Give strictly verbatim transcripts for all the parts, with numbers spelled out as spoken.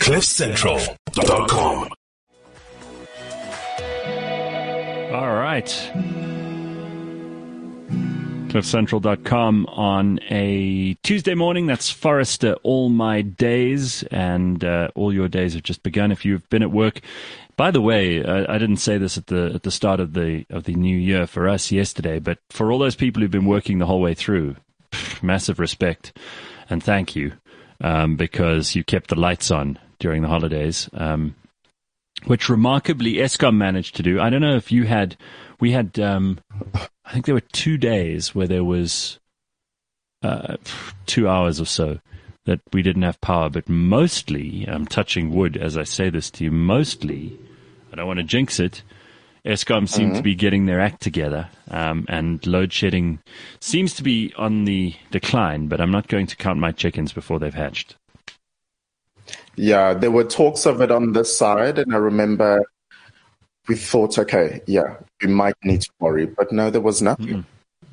cliff central dot com. All right. cliff central dot com on a Tuesday morning. That's Forrester, all my days, and uh, all your days have just begun if you've been at work. By the way, I, I didn't say this at the at the start of the of the new year for us yesterday, but for all those people who've been working the whole way through, pff, massive respect and thank you, um, because you kept the lights on during the holidays, um, which remarkably Eskom managed to do. I don't know if you had, we had, um, I think there were two days where there was uh, two hours or so that we didn't have power, but mostly, I'm touching wood as I say this to you, mostly, I don't want to jinx it, Eskom seemed mm-hmm. to be getting their act together, um, and load shedding seems to be on the decline, but I'm not going to count my chickens before they've hatched. Yeah, there were talks of it on this side, and I remember we thought, okay, yeah, we might need to worry, but no, there was nothing. Mm-hmm.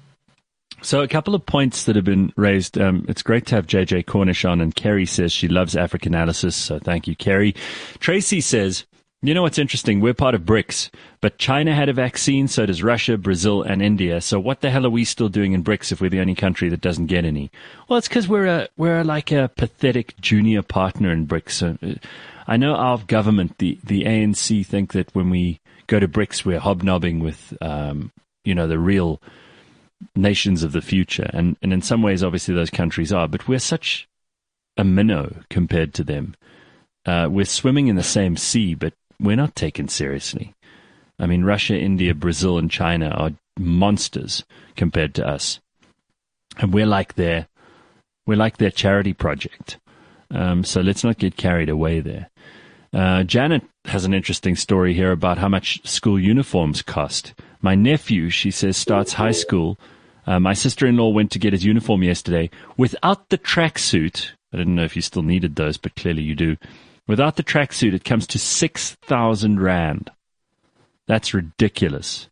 So a couple of points that have been raised. Um, it's great to have J J Cornish on, and Kerry says she loves Africanalysis, so thank you, Kerry. Tracy says, you know what's interesting? We're part of BRICS, but China had a vaccine, so does Russia, Brazil, and India. So what the hell are we still doing in BRICS if we're the only country that doesn't get any? Well, it's because we're a we're like a pathetic junior partner in BRICS. So, uh, I know our government, the, the A N C, think that when we go to BRICS, we're hobnobbing with, um, you know, the real nations of the future, and, and in some ways obviously those countries are, but we're such a minnow compared to them. Uh, we're swimming in the same sea, but we're not taken seriously. I mean, Russia, India, Brazil, and China are monsters compared to us, and we're like their we're like their charity project. Um, so let's not get carried away there. Uh, Janet has an interesting story here about how much school uniforms cost. My nephew, she says, starts high school. Uh, my sister-in-law went to get his uniform yesterday without the tracksuit. I didn't know if you still needed those, but clearly you do. Without the tracksuit, it comes to six thousand rand. That's ridiculous.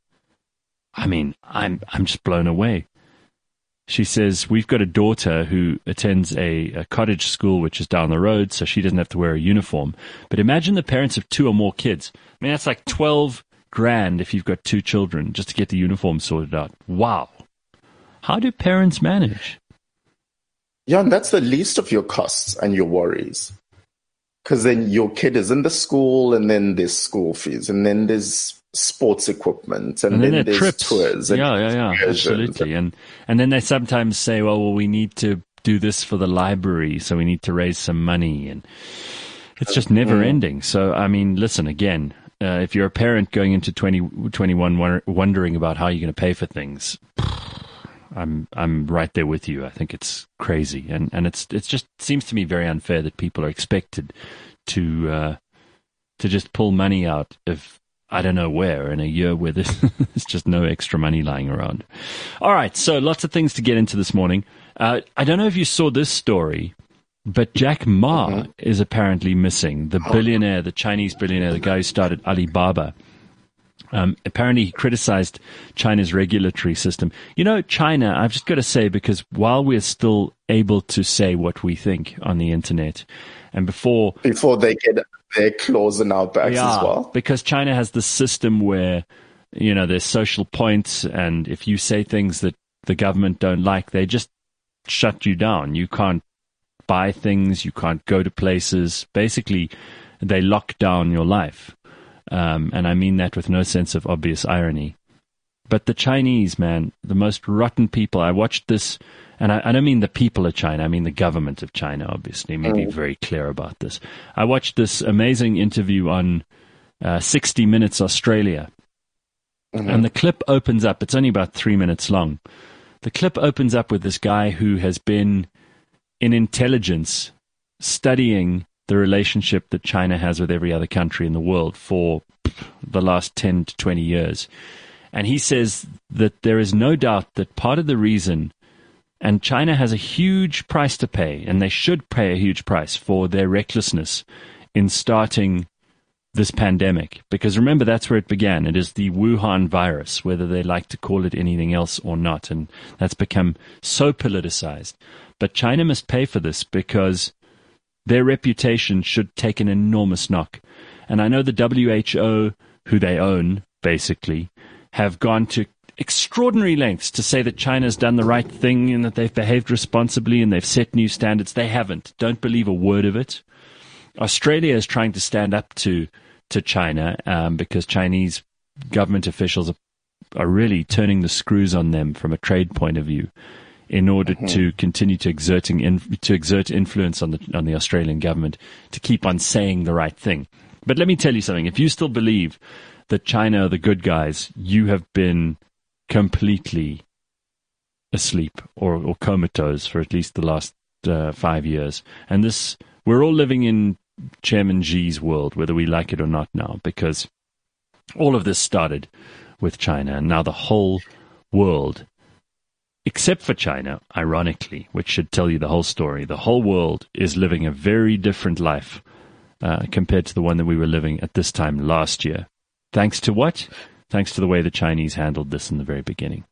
I mean, I'm I'm just blown away. She says, we've got a daughter who attends a, a cottage school, which is down the road, so she doesn't have to wear a uniform. But imagine the parents of two or more kids. I mean, that's like twelve grand if you've got two children just to get the uniform sorted out. Wow. How do parents manage? Yeah, and that's the least of your costs and your worries. Because then your kid is in the school, and then there's school fees, and then there's sports equipment, and, and then, then there's trips. tours. And yeah, yeah, yeah, absolutely. And and then they sometimes say, well, well, we need to do this for the library, so we need to raise some money. And it's just never mm. ending. So, I mean, listen, again, uh, if you're a parent going into twenty twenty-one wondering about how you're going to pay for things, I'm I'm right there with you. I think it's crazy, and and it's it's just seems to me very unfair that people are expected to uh, to just pull money out of I don't know where in a year where there's, there's just no extra money lying around. All right, so lots of things to get into this morning. Uh, I don't know if you saw this story, but Jack Ma mm-hmm. is apparently missing. The billionaire, the Chinese billionaire, the guy who started Alibaba. Um, apparently he criticized China's regulatory system. You know, China, I've just got to say, because while we're still able to say what we think on the internet, and before... Before they get their claws in our backs yeah, as well. Because China has this system where, you know, there's social points, and if you say things that the government don't like, they just shut you down. You can't buy things, you can't go to places. Basically, they lock down your life. Um, and I mean that with no sense of obvious irony. But the Chinese, man, the most rotten people. I watched this, and I, I don't mean the people of China. I mean the government of China, obviously. Let me be very clear about this. I watched this amazing interview on uh, sixty minutes Australia. Mm-hmm. And the clip opens up. It's only about three minutes long. The clip opens up with this guy who has been in intelligence studying the relationship that China has with every other country in the world for the last ten to twenty years. And he says that there is no doubt that part of the reason, and China has a huge price to pay, and they should pay a huge price for their recklessness in starting this pandemic. Because remember, that's where it began. It is the Wuhan virus, whether they like to call it anything else or not. And that's become so politicized. But China must pay for this because their reputation should take an enormous knock. And I know the W H O, who they own, basically, have gone to extraordinary lengths to say that China's done the right thing and that they've behaved responsibly and they've set new standards. They haven't. Don't believe a word of it. Australia is trying to stand up to to China um, because Chinese government officials are, are really turning the screws on them from a trade point of view in order mm-hmm. to continue to exerting in, to exert influence on the on the Australian government to keep on saying the right thing. But let me tell you something. If you still believe that China are the good guys, you have been completely asleep or, or comatose for at least the last uh, five years. And this, we're all living in Chairman Xi's world, whether we like it or not now, because all of this started with China, and now the whole world, except for China, ironically, which should tell you the whole story, the whole world is living a very different life uh, compared to the one that we were living at this time last year. Thanks to what? Thanks to the way the Chinese handled this in the very beginning.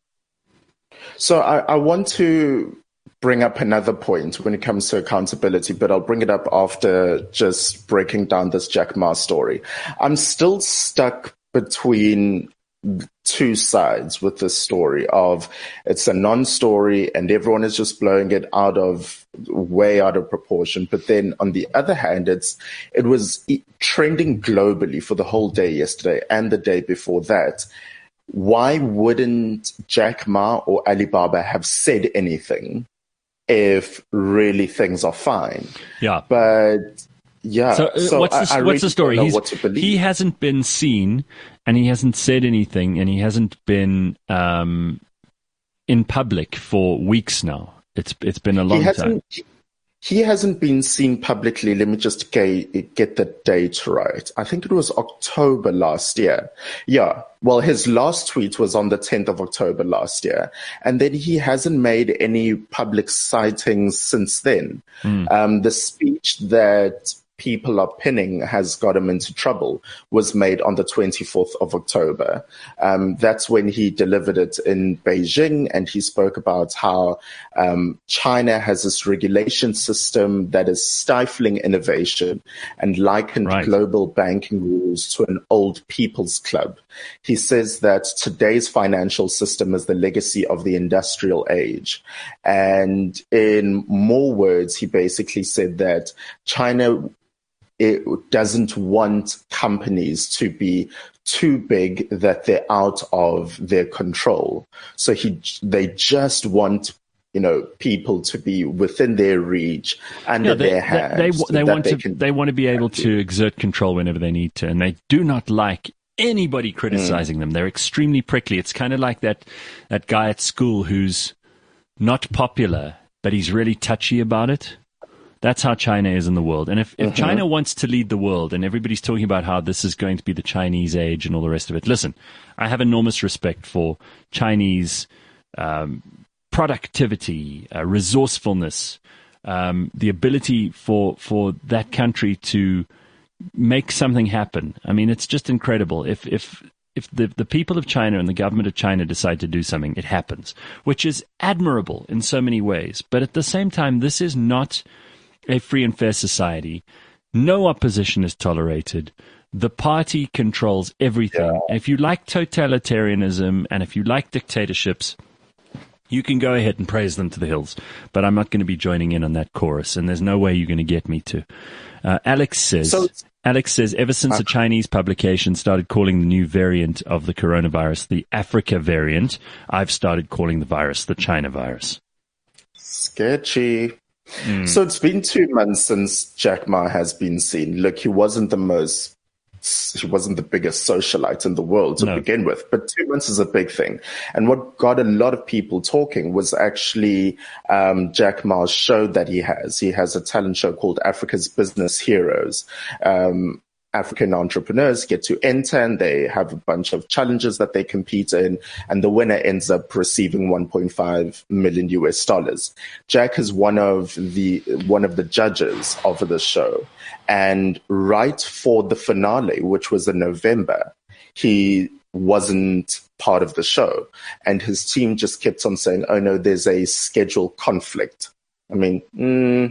So I, I want to bring up another point when it comes to accountability, but I'll bring it up after just breaking down this Jack Ma story. I'm still stuck between two sides with this story of it's a non-story and everyone is just blowing it out of way out of proportion. But then on the other hand, it's it was trending globally for the whole day yesterday and the day before that. Why wouldn't Jack Ma or Alibaba have said anything if really things are fine? Yeah. But yeah. So, uh, so what's the, I, I what's really the story? Don't know He's, what to believe. He hasn't been seen, and he hasn't said anything, and he hasn't been um, in public for weeks now. It's it's been a long he time. He hasn't been seen publicly. Let me just get, get the date right. I think it was October last year. Yeah. Well, his last tweet was on the tenth of October last year. And then he hasn't made any public sightings since then. Mm. Um, the speech that people are pinning has got him into trouble was made on the twenty-fourth of October. Um, that's when he delivered it in Beijing, and he spoke about how um, China has this regulation system that is stifling innovation and likened right. global banking rules to an old people's club. He says that today's financial system is the legacy of the industrial age. And in more words, he basically said that China it doesn't want companies to be too big that they're out of their control. So he, they just want, you know, people to be within their reach, under yeah, they, they, their hands. They, so they, want they, to, can, they want to be able to exert control whenever they need to, and they do not like anybody criticizing mm. them. They're extremely prickly. It's kind of like that, that guy at school who's not popular, but he's really touchy about it. That's how China is in the world. And if, if mm-hmm. China wants to lead the world, and everybody's talking about how this is going to be the Chinese age and all the rest of it, listen, I have enormous respect for Chinese um, productivity, uh, resourcefulness, um, the ability for for that country to make something happen. I mean, it's just incredible. If if if the, the people of China and the government of China decide to do something, it happens, which is admirable in so many ways. But at the same time, this is not a free and fair society. No opposition is tolerated. The party controls everything. Yeah. And if you like totalitarianism and if you like dictatorships, you can go ahead and praise them to the hills. But I'm not going to be joining in on that chorus, and there's no way you're going to get me to. Uh, Alex says, so, Alex says, ever since uh, a Chinese publication started calling the new variant of the coronavirus the Africa variant, I've started calling the virus the China virus. Sketchy. Mm. So it's been two months since Jack Ma has been seen. Look, he wasn't the most, he wasn't the biggest socialite in the world to no. begin with, but two months is a big thing. And what got a lot of people talking was actually um, Jack Ma's show that he has. He has a talent show called Africa's Business Heroes. Um, African entrepreneurs get to enter, and they have a bunch of challenges that they compete in, and the winner ends up receiving one point five million U S dollars. Jack is one of the one of the judges of the show, and right for the finale, which was in November, he wasn't part of the show, and his team just kept on saying, "Oh no, there's a schedule conflict." I mean, mm,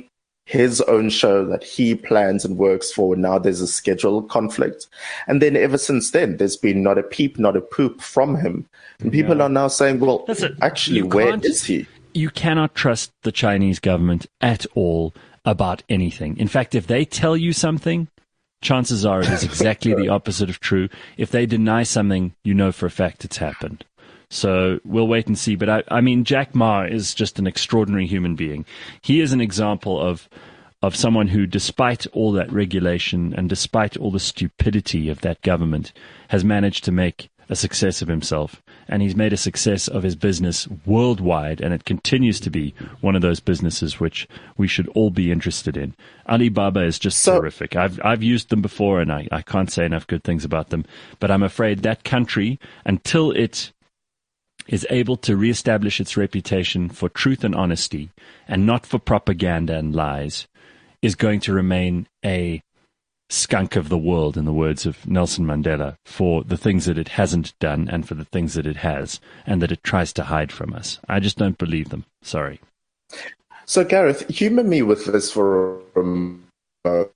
his own show that he plans and works for. Now there's a schedule conflict. And then ever since then, there's been not a peep, not a poop from him. And people Yeah. are now saying, well, Listen, actually, you where can't- is he? You cannot trust the Chinese government at all about anything. In fact, if they tell you something, chances are it is exactly the opposite of true. If they deny something, you know for a fact it's happened. So we'll wait and see. But I, I mean, Jack Ma is just an extraordinary human being. He is an example of of someone who, despite all that regulation and despite all the stupidity of that government, has managed to make a success of himself. And he's made a success of his business worldwide, and it continues to be one of those businesses which we should all be interested in. Alibaba is just So- terrific. I've I've used them before, and I, I can't say enough good things about them. But I'm afraid that country, until it is able to reestablish its reputation for truth and honesty, and not for propaganda and lies, is going to remain a skunk of the world, in the words of Nelson Mandela, for the things that it hasn't done and for the things that it has and that it tries to hide from us. I just don't believe them. Sorry. So, Gareth, humor me with this for a moment.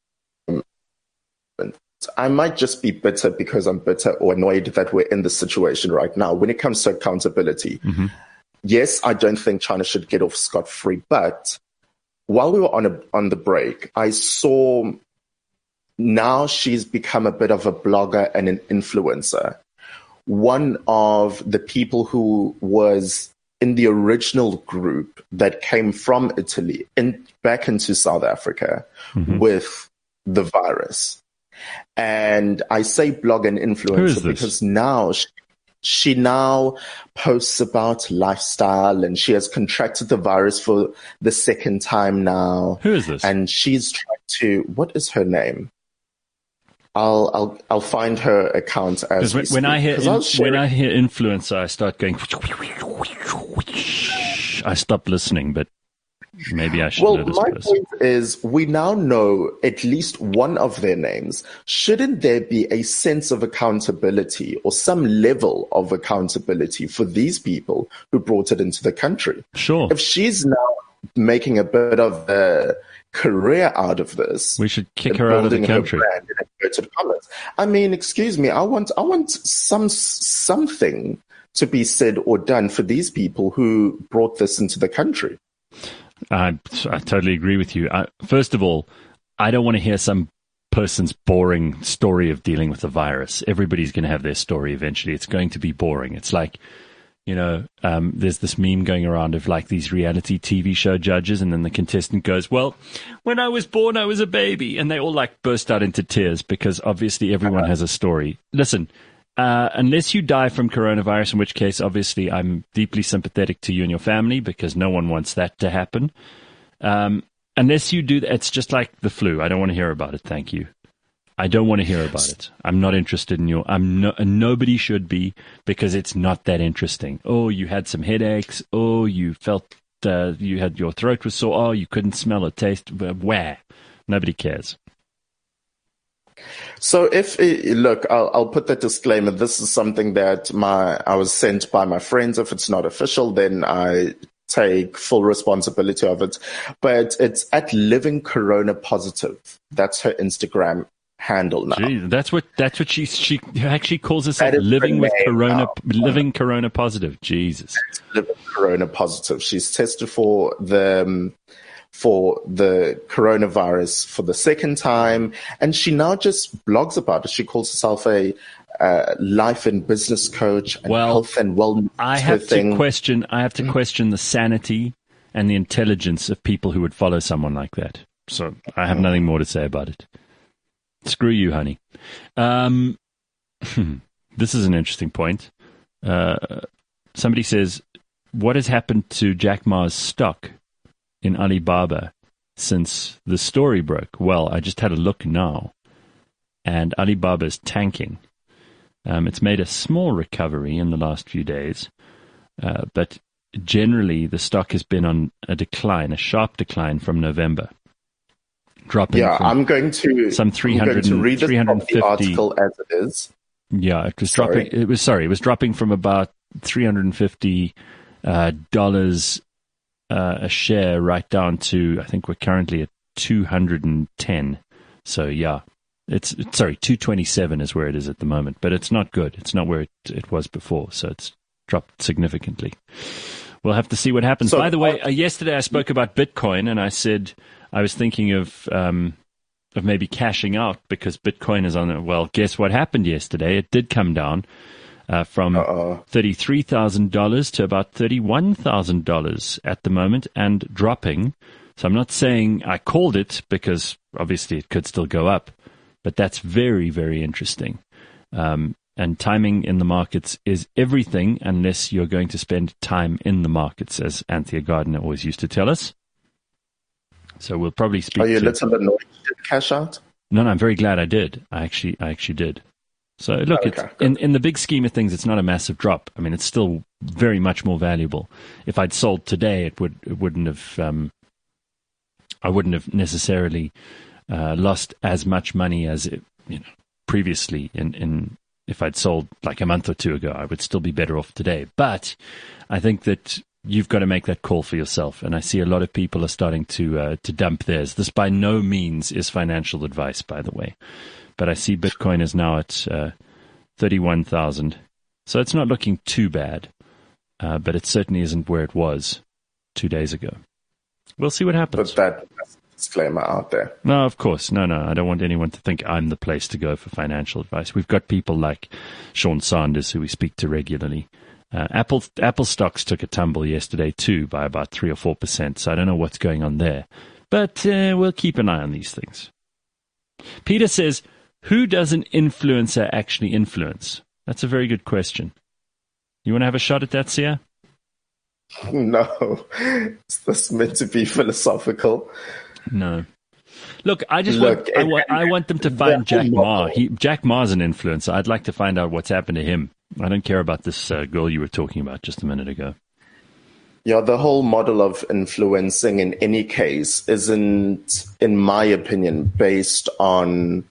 I might just be bitter because I'm bitter or annoyed that we're in this situation right now. When it comes to accountability, Mm-hmm. yes, I don't think China should get off scot-free. But while we were on a, on the break, I saw now she's become a bit of a blogger and an influencer. One of the people who was in the original group that came from Italy and back into South Africa Mm-hmm. with the virus. And I say blog and Who is influencer this? because now she, she now posts about lifestyle, and she has contracted the virus for the second time now. Who is this? And she's trying to, what is her name? I'll I'll I'll find her account as Because we when, when speak. I hear 'Cause I in, was sharing- when I hear influencer, I start going. I stop listening, but maybe I should Well, know this my person. point is, we now know at least one of their names. Shouldn't there be a sense of accountability or some level of accountability for these people who brought it into the country? Sure, If she's now making a bit of a career out of this, we should kick and her out of the building her country. brand in inverted commas. I mean, excuse me, I want I want some something to be said or done for these people who brought this into the country. I, I totally agree with you. I, first of all, I don't want to hear some person's boring story of dealing with the virus. Everybody's going to have their story eventually. It's going to be boring. It's like, you know, um, there's this meme going around of like these reality T V show judges, and then the contestant goes, well, when I was born, I was a baby. And they all like burst out into tears because obviously everyone has a story. Listen, uh, unless you die from coronavirus, in which case, obviously, I'm deeply sympathetic to you and your family because no one wants that to happen. Um, unless you do that, it's just like the flu. I don't want to hear about it. Thank you. I don't want to hear about it. I'm not interested in your. I'm no, nobody should be, because it's not that interesting. Oh, you had some headaches. Oh, you felt uh, you had your throat was sore. Oh, you couldn't smell or taste. Where? Nobody cares. So if look, I'll, I'll put that disclaimer. This is something that my I was sent by my friends. If it's not official, then I take full responsibility of it. But it's at Living Corona Positive. That's her Instagram handle now. Jeez, that's what that's what she she actually calls herself, That is living her with name corona, now. living corona positive. Jesus. Living Corona Positive. She's tested for the um, for the coronavirus for the second time, and she now just blogs about it. She calls herself a uh, life and business coach and Well, health and wellness. I her have thing. to question. I have to question the sanity and the intelligence of people who would follow someone like that. So I have nothing more to say about it. Screw you, honey. Um, this is an interesting point. Uh, somebody says, "What has happened to Jack Ma's stock in Alibaba since the story broke?" Well, I just had a look now, and Alibaba's tanking. Um, it's made a small recovery in the last few days, uh, but generally the stock has been on a decline, a sharp decline from November, dropping. Yeah, from I'm going to some three hundred, I'm going to read this three hundred fifty from the article as it is. Yeah, it was Sorry. dropping. It was sorry, it was dropping from about three hundred and fifty uh, dollars uh, a share right down to, I think we're currently at two hundred ten. So yeah, it's, it's sorry, two twenty-seven is where it is at the moment, but it's not good. It's not where it, it was before. So it's dropped significantly. We'll have to see what happens. So, By the way, uh, yesterday I spoke about Bitcoin, and I said I was thinking of um, of maybe cashing out because Bitcoin is on it. Well, guess what happened yesterday? It did come down uh, from Uh-oh. thirty-three thousand dollars to about thirty-one thousand dollars at the moment and dropping. So I'm not saying I called it because obviously it could still go up, but that's very, very interesting. Um, and timing in the markets is everything unless you're going to spend time in the markets, as Anthea Gardner always used to tell us. So we'll probably speak. Are you a to, little annoyed you did cash out? No, no, I'm very glad I did. I actually, I actually did. So look, okay, it's, in in the big scheme of things, it's not a massive drop. I mean, it's still very much more valuable. If I'd sold today, it would it wouldn't have. Um, I wouldn't have necessarily uh, lost as much money as it, you know, previously. In in if I'd sold like a month or two ago, I would still be better off today. But I think that you've got to make that call for yourself. And I see a lot of people are starting to uh, to dump theirs. This by no means is financial advice, by the way. But I see Bitcoin is now at uh, thirty-one thousand. So it's not looking too bad. Uh, but it certainly isn't where it was two days ago. We'll see what happens. Put that disclaimer out there. No, of course. No, no. I don't want anyone to think I'm the place to go for financial advice. We've got people like Sean Sanders, who we speak to regularly. Uh, Apple Apple stocks took a tumble yesterday too by about three or four percent. So I don't know what's going on there, but uh, we'll keep an eye on these things. Peter says, "Who does an influencer actually influence?" That's a very good question. You want to have a shot at that, Sia? No, is this meant to be philosophical? No. Look, I just Look, want I, want I want them to find Jack Ma. He, Jack Ma's an influencer. I'd like to find out what's happened to him. I don't care about this uh, girl you were talking about just a minute ago. Yeah, the whole model of influencing in any case isn't, in my opinion, based on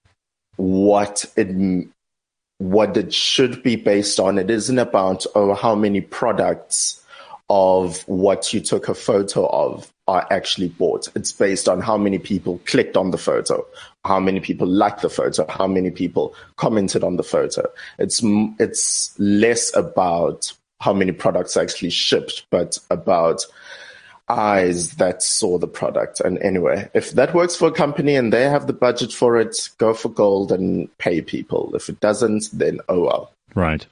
what it what it should be based on. It isn't about, oh, how many products of what you took a photo of are actually bought. It's based on how many people clicked on the photo, how many people liked the photo, how many people commented on the photo. It's it's less about how many products actually shipped, but about eyes that saw the product. And anyway, if that works for a company and they have the budget for it, go for gold and pay people. If it doesn't, then oh well. Right.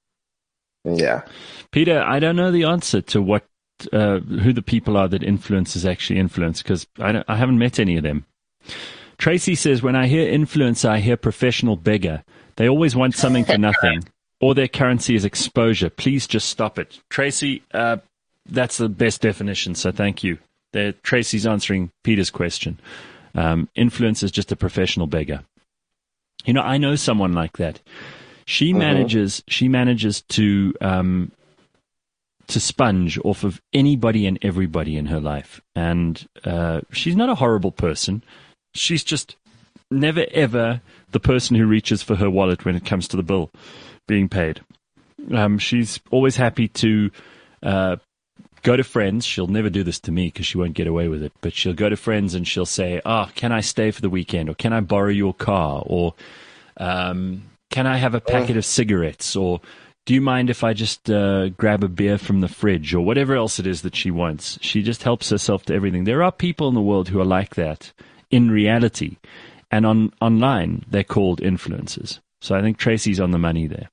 Yeah. Peter, I don't know the answer to what uh, who the people are that influencers actually influence, because I, don't, I haven't met any of them. Tracy says, when I hear influencer, I hear professional beggar. They always want something for nothing, or their currency is exposure. Please just stop it. Tracy, uh, that's the best definition, so thank you. There, Tracy's answering Peter's question. Um, influence is just a professional beggar. You know, I know someone like that. She uh-huh. manages. She manages to um, to sponge off of anybody and everybody in her life, and uh, she's not a horrible person. She's just never ever the person who reaches for her wallet when it comes to the bill being paid. Um, she's always happy to uh, go to friends. She'll never do this to me because she won't get away with it. But she'll go to friends and she'll say, "Ah, oh, can I stay for the weekend? Or can I borrow your car? Or um, can I have a packet of cigarettes? Or do you mind if I just uh, grab a beer from the fridge?" Or whatever else it is that she wants. She just helps herself to everything. There are people in the world who are like that in reality. And on online, they're called influencers. So I think Tracy's on the money there.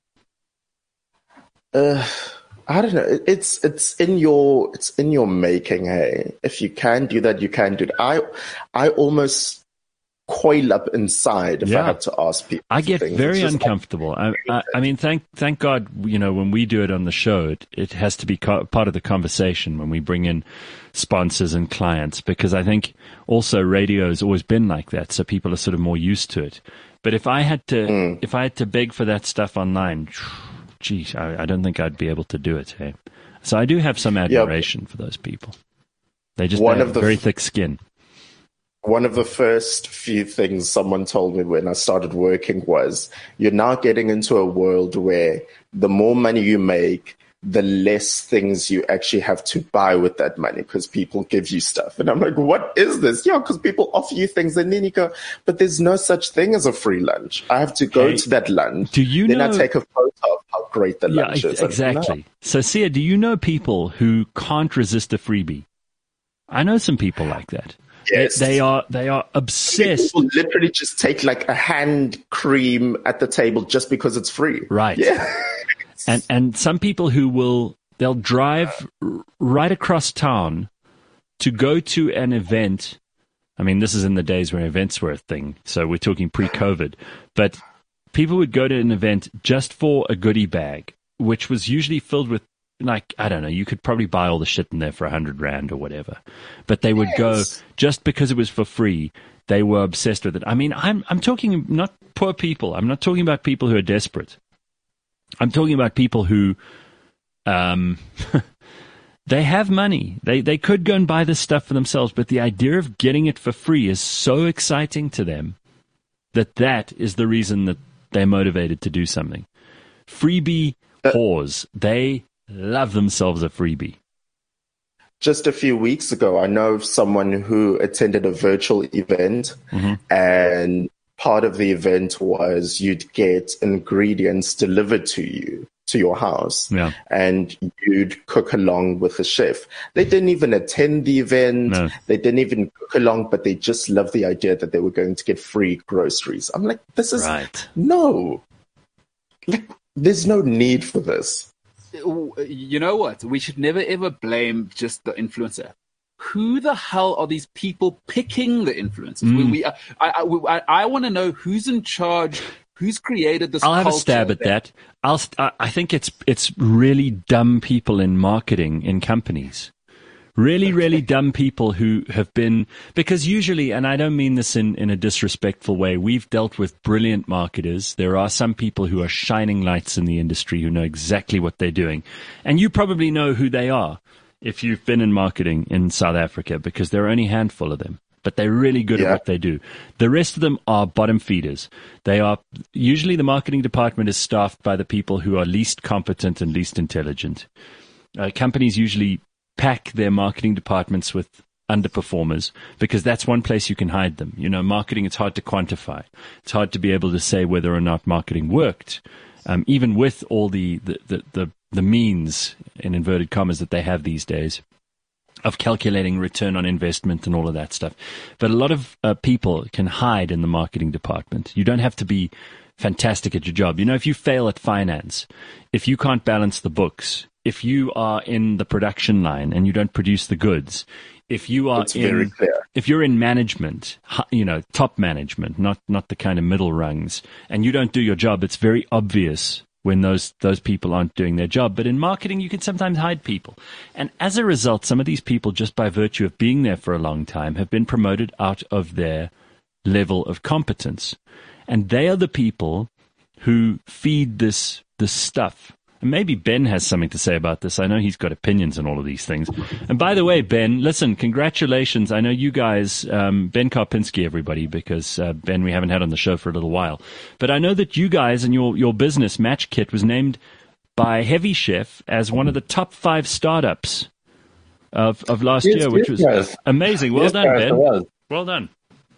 Uh, I don't know. It's it's in your it's in your making. Hey, if you can do that, you can do it. I I almost coil up inside if yeah. I have to ask people. I get things. very uncomfortable. Like, I, I, I mean, thank thank God, you know, when we do it on the show, it, it has to be co- part of the conversation when we bring in sponsors and clients, because I think also radio has always been like that, so people are sort of more used to it. But if I had to, mm. if I had to beg for that stuff online, geez, I, I don't think I'd be able to do it. Hey, so I do have some admiration yep. for those people. They just One they have of the very f- thick skin. One of the first few things someone told me when I started working was, you're now getting into a world where the more money you make, the less things you actually have to buy with that money because people give you stuff. And I'm like, what is this? Yeah, because people offer you things and then you go, but there's no such thing as a free lunch. I have to go hey, to that lunch. Do you then know, I take a photo of how great the yeah, lunch is. Exactly. No. So, Sia, do you know people who can't resist a freebie? I know some people like that. Yes. They, they are they are obsessed. People literally just take like a hand cream at the table just because it's free. Right. Yeah. and and some people who will they'll drive r- right across town to go to an event. I mean, this is in the days where events were a thing, so we're talking pre-COVID. But people would go to an event just for a goodie bag, which was usually filled with, like, I don't know, you could probably buy all the shit in there for a hundred rand or whatever. But they would yes. go just because it was for free. They were obsessed with it. I mean, I'm I'm talking not poor people. I'm not talking about people who are desperate. I'm talking about people who, um, they have money. They they could go and buy this stuff for themselves, but the idea of getting it for free is so exciting to them that that is the reason that they're motivated to do something. Freebie whores. They love themselves a freebie. Just a few weeks ago, I know of someone who attended a virtual event, mm-hmm. and part of the event was you'd get ingredients delivered to you, to your house, yeah. and you'd cook along with the chef. They didn't even attend the event. No. They didn't even cook along, but they just loved the idea that they were going to get free groceries. I'm like, this is, right. no, like, there's no need for this. You know what? We should never ever blame just the influencer. Who the hell are these people picking the influencers? Mm. We, we, I, I, I, I want to know who's in charge, who's created this. I'll have a stab at that. I'll. I think it's it's really dumb people in marketing in companies. Really, really dumb people who have been, because usually, and I don't mean this in, in a disrespectful way, we've dealt with brilliant marketers. There are some people who are shining lights in the industry who know exactly what they're doing. And you probably know who they are if you've been in marketing in South Africa, because there are only a handful of them. But they're really good yeah. at what they do. The rest of them are bottom feeders. They are, usually the marketing department is staffed by the people who are least competent and least intelligent. Uh, companies usually pack their marketing departments with underperformers because that's one place you can hide them. You know, marketing, it's hard to quantify. It's hard to be able to say whether or not marketing worked, um, even with all the, the, the, the, the means, in inverted commas, that they have these days of calculating return on investment and all of that stuff. But a lot of uh, people can hide in the marketing department. You don't have to be fantastic at your job. You know, if you fail at finance, if you can't balance the books, if you are in the production line and you don't produce the goods, if you are it's in, very clear. if you're in management, you know, top management, not not the kind of middle rungs, and you don't do your job, it's very obvious when those those people aren't doing their job. But in marketing, you can sometimes hide people, and as a result, some of these people, just by virtue of being there for a long time, have been promoted out of their level of competence, and they are the people who feed this this stuff. And maybe Ben has something to say about this. I know he's got opinions on all of these things. And by the way, Ben, listen, congratulations. I know you guys, um, Ben Karpinski, everybody, because uh, Ben we haven't had on the show for a little while. But I know that you guys and your, your business, Match Kit, was named by Heavy Chef as one of the top five startups of, of last yes, year, which yes, was guys. amazing. Well yes, done, guys, Ben. Well done.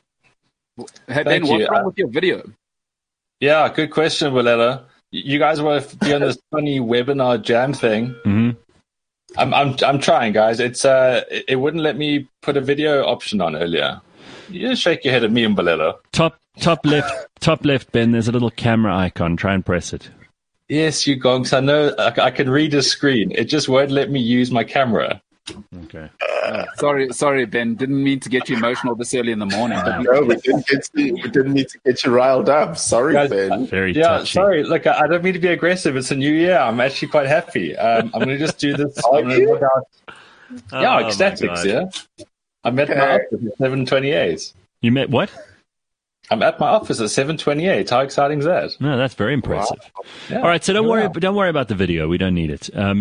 Hey, Ben, Thank what's you. wrong with your video? Yeah, good question, Willetta. You guys want to be on this funny webinar jam thing? Mm-hmm. I'm, I'm, I'm trying, guys. It's uh, it, it wouldn't let me put a video option on earlier. You just shake your head at me, Umbalella. Top, top left, top left, Ben. There's a little camera icon. Try and press it. Yes, you gonks. I know. I, I can read the screen. It just won't let me use my camera. Okay. Uh, sorry, sorry, Ben. Didn't mean to get you emotional this early in the morning. But no, we didn't get to, we didn't need to get you riled up. Sorry, Guys, Ben. Very yeah, touchy. sorry. Look, I, I don't mean to be aggressive. It's a new year. I'm actually quite happy. Um, I'm going to just do this. Are I'm gonna you? look out. Oh, Yeah, my ecstatics. God. Yeah, I'm at Okay. my office at seven twenty-eight. You met what? I'm at my office at seven twenty-eight. How exciting is that? No, that's very impressive. Yeah. All right, so don't Wow. worry. Don't worry about the video. We don't need it. Um,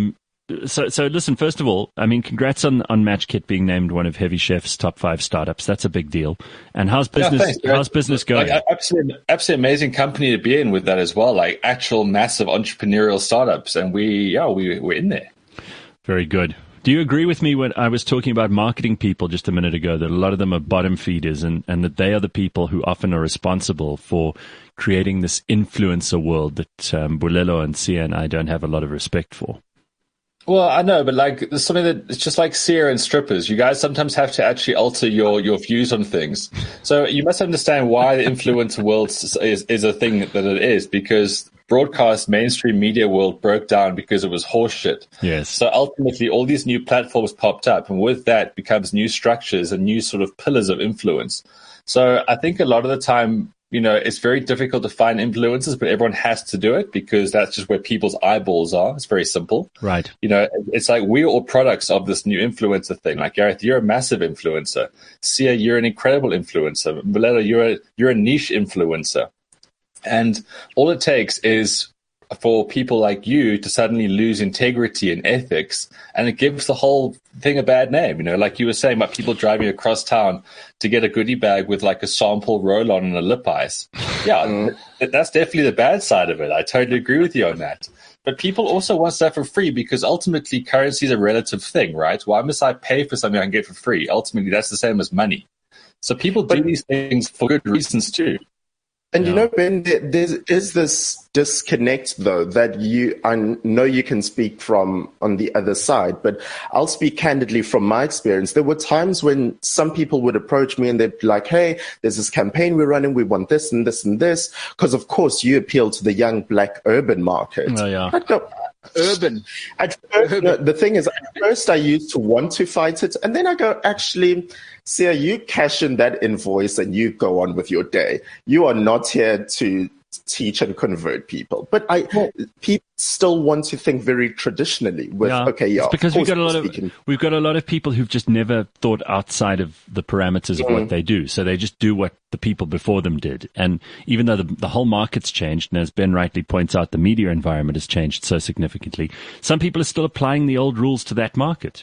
so, so listen, first of all, I mean, congrats on, on MatchKit being named one of Heavy Chef's top five startups. That's a big deal. And how's business, yeah, thanks, how's business going? Like, absolutely, absolutely amazing company to be in with that as well. Like actual massive entrepreneurial startups. And we, yeah, we, we're in there. Very good. Do you agree with me when I was talking about marketing people just a minute ago, that a lot of them are bottom feeders and, and that they are the people who often are responsible for creating this influencer world that um, Bulelo and Sia and I don't have a lot of respect for? Well, I know, but like there's something that it's just like Sia and strippers. You guys sometimes have to actually alter your, your views on things. So you must understand why the influencer world is, is a thing that it is, because broadcast mainstream media world broke down because it was horseshit. Yes. So ultimately all these new platforms popped up, and with that becomes new structures and new sort of pillars of influence. So I think a lot of the time, you know, it's very difficult to find influencers, but everyone has to do it because that's just where people's eyeballs are. It's very simple. Right. You know, it's like we're all products of this new influencer thing. Like, Gareth, you're a massive influencer. Sia, you're an incredible influencer. Bulelo, you're a, you're a niche influencer. And all it takes is for people like you to suddenly lose integrity and ethics, and it gives the whole thing a bad name. You know, like you were saying about people driving across town to get a goodie bag with like a sample roll-on and a lip ice. Yeah, mm. that's definitely the bad side of it. I totally agree with you on that. But people also want stuff for free because ultimately currency is a relative thing, right? Why must I pay for something I can get for free? Ultimately, that's the same as money. So people do these things for good reasons too. And yeah. you know, Ben, there there's, is this disconnect, though, that you, I know you can speak from on the other side, but I'll speak candidly from my experience. There were times when some people would approach me and they'd be like, hey, there's this campaign we're running. We want this and this and this. Because, of course, you appeal to the young black urban market. Oh, yeah. I'd go, Urban. At first, no, the thing is, at first I used to want to fight it, and then I go, actually, Sia, you cash in that invoice and you go on with your day. You are not here to teach and convert people. But I, well, people still want to think very traditionally. With yeah, okay, yeah, it's because we've got a lot speaking. of we've got a lot of people who've just never thought outside of the parameters of mm. what they do. So they just do what the people before them did. And even though the, the whole market's changed, and as Ben rightly points out, the media environment has changed so significantly, some people are still applying the old rules to that market.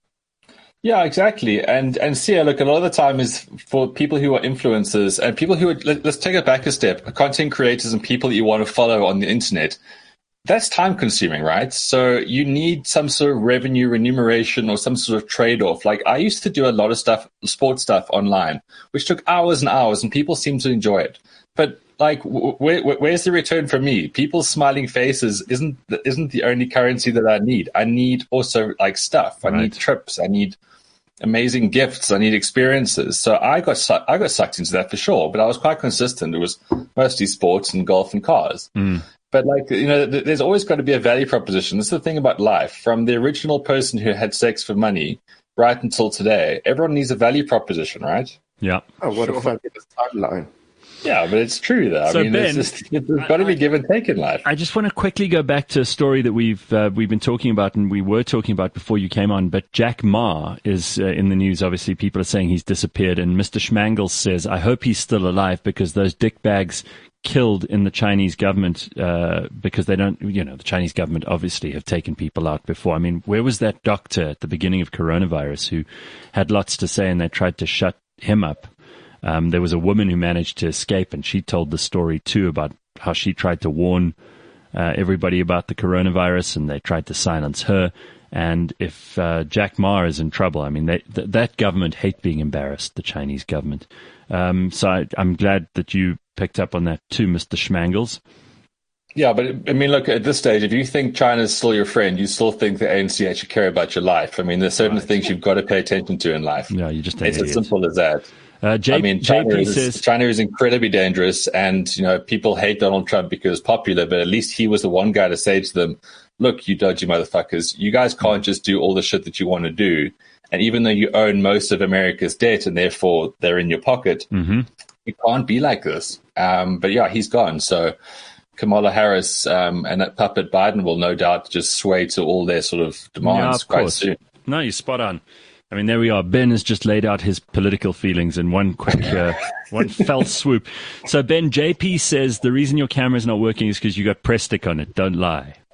Yeah, exactly. And and Sia, look, a lot of the time is for people who are influencers and people who are, let, let's take it back a step, content creators and people that you want to follow on the internet. That's time consuming, right? So you need some sort of revenue remuneration or some sort of trade-off. Like I used to do a lot of stuff, sports stuff online, which took hours and hours and people seem to enjoy it. But like, where, where's the return for me? People's smiling faces isn't isn't the only currency that I need. I need also like stuff. I right. need trips. I need amazing gifts. I need experiences. So I got su- I got sucked into that for sure. But I was quite consistent. It was mostly sports and golf and cars. Mm. But like, you know, th- there's always got to be a value proposition. This is the thing about life. From the original person who had sex for money right until today, everyone needs a value proposition, right? Yeah. Oh, what sure. a fabulous timeline. Yeah, but it's true, though. I so mean, Ben, it's just, there's got to be give and take in life. I just want to quickly go back to a story that we've uh, we've been talking about and we were talking about before you came on. But Jack Ma is uh, in the news. Obviously, people are saying he's disappeared. And Mister Schmangles says, I hope he's still alive because those dickbags killed in the Chinese government uh, because they don't, you know, the Chinese government obviously have taken people out before. I mean, where was that doctor at the beginning of coronavirus who had lots to say and they tried to shut him up? Um, there was a woman who managed to escape, and she told the story too about how she tried to warn uh, everybody about the coronavirus, and they tried to silence her. And if uh, Jack Ma is in trouble, I mean, they, th- that government hate being embarrassed, the Chinese government. Um, so I, I'm glad that you picked up on that too, Mister Schmangles. Yeah, but I mean, look, at this stage, if you think China's still your friend, you still think the A N C actually care about your life. I mean, there's certain right. things you've got to pay attention to in life. No, you just it's as simple as that. Uh, J- I mean, China, J P is, says China is incredibly dangerous, and you know people hate Donald Trump because he's popular. But at least he was the one guy to say to them, "Look, you dodgy motherfuckers, you guys can't just do all the shit that you want to do. And even though you own most of America's debt and therefore they're in your pocket, mm-hmm. it can't be like this." Um, but yeah, he's gone. So Kamala Harris um, and that puppet Biden will no doubt just sway to all their sort of demands yeah, of quite course. soon. No, you're spot on. I mean, there we are. Ben has just laid out his political feelings in one quick, uh, one fell swoop. So, Ben, J P says the reason your camera's not working is because you got press stick on it. Don't lie.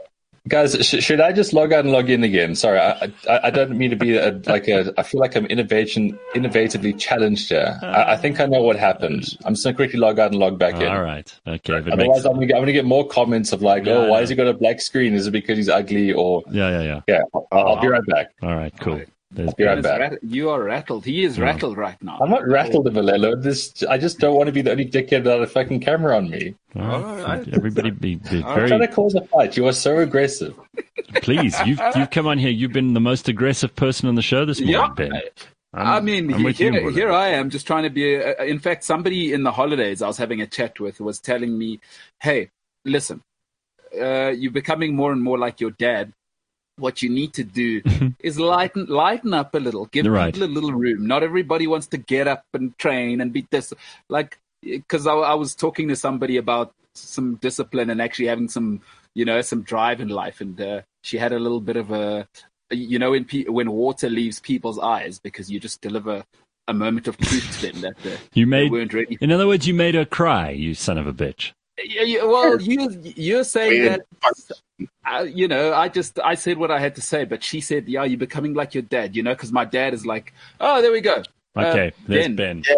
Guys, sh- should I just log out and log in again? Sorry, I I, I don't mean to be a, like a. I feel like I'm innovation innovatively challenged here. I, I think I know what happened. I'm just gonna quickly log out and log back in. All right. Okay. But Otherwise, makes... I'm gonna get, I'm gonna get more comments of like, Yeah, oh, why yeah. has he got a black screen? Is it because he's ugly? Or Yeah, yeah, yeah. yeah, I'll, I'll be right back. All right. Cool. There's Be right He is back. rat- you are rattled. He is rattled right now. I'm not rattled, Valelo. This I just don't want to be the only dickhead that had a fucking camera on me. All right. All right. Everybody be, be I'm very. trying to cause a fight. You are so aggressive. Please, you've you've come on here. You've been the most aggressive person on the show this morning, Yeah. Ben. I'm- I mean, I'm with here, you, here Bullet. I am just trying to be. A, in fact, somebody in the holidays I was having a chat with was telling me, "Hey, listen, uh, you're becoming more and more like your dad. What you need to do is lighten lighten up a little. Give Right. people a little room. Not everybody wants to get up and train and be this. Like, because I, I was talking to somebody about some discipline and actually having some, you know, some drive in life, and uh, she had a little bit of a, you know, when pe- when water leaves people's eyes, because you just deliver a moment of truth to them that uh, You they made. weren't ready. In other words, you made her cry. You son of a bitch. Yeah, yeah, well, you you're saying Weird. that, uh, you know, I just I said what I had to say, but she said, yeah, you're becoming like your dad, you know, because my dad is like, oh, there we go. Okay, Uh, there's Ben. Ben.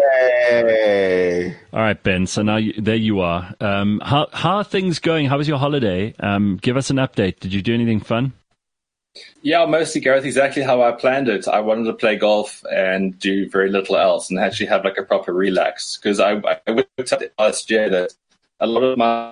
Yay. All right, Ben. So now you, there you are. Um, how how are things going? How was your holiday? Um, give us an update. Did you do anything fun? Yeah, mostly, Gareth, exactly how I planned it. I wanted to play golf and do very little else and actually have like a proper relax. Because I, I worked out last year that a lot of my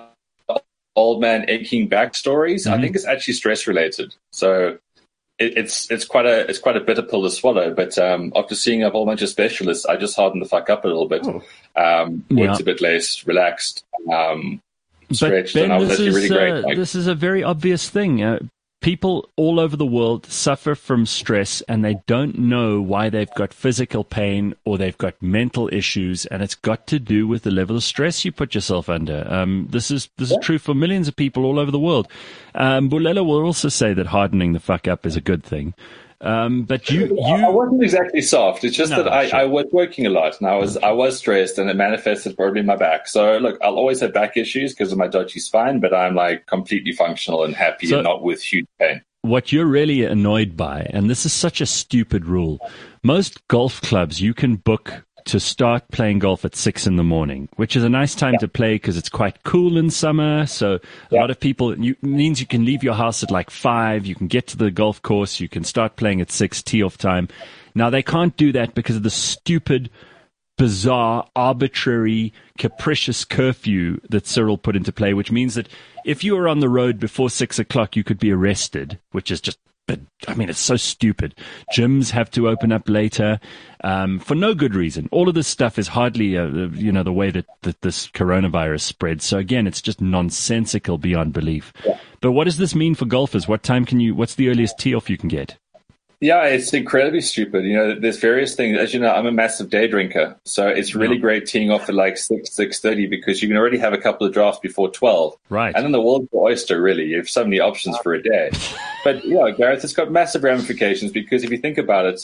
old man aching back stories, Mhm. I think it's actually stress related. So it, it's it's quite a it's quite a bitter pill to swallow. But um, after seeing a whole bunch of specialists, I just hardened the fuck up a little bit. Oh. Um, Yeah. worked a bit less, relaxed, um, But stretched, Ben, and I was this actually is really great. uh, Like, this is a very obvious thing. Uh, people all over the world suffer from stress, and they don't know why they've got physical pain or they've got mental issues, and it's got to do with the level of stress you put yourself under. Um, this is this is true for millions of people all over the world. Um, Bulelo will also say that hardening the fuck up is a good thing. Um, but you I you wasn't exactly soft. It's just No, that I, sure. I was working a lot, and I was I was stressed, and it manifested probably in my back. So look, I'll always have back issues because of my dodgy spine, but I'm like completely functional and happy, So- and not with huge pain. what you're really annoyed by, and this is such a stupid rule, most golf clubs you can book to start playing golf at six in the morning, which is a nice time to play because it's quite cool in summer. So a Yeah. lot of people, you, means you can leave your house at like five, you can get to the golf course, you can start playing at six, tee off time. Now they can't do that because of the stupid, bizarre, arbitrary, capricious curfew that Cyril put into play, which means that if you were on the road before six o'clock, you could be arrested, which is just, but I mean, it's so stupid. Gyms have to open up later um, for no good reason. All of this stuff is hardly, uh, you know, the way that, that this coronavirus spreads. So again, it's just nonsensical beyond belief. But what does this mean for golfers? What time can you? What's the earliest tee off you can get? Yeah, it's incredibly stupid. You know, there's various things. As you know, I'm a massive day drinker, so it's really Yeah. great teeing off at like six, six thirty because you can already have a couple of drafts before twelve. Right. And then the world's your oyster, really. You have so many options for a day. But yeah, Gareth, it's got massive ramifications because if you think about it,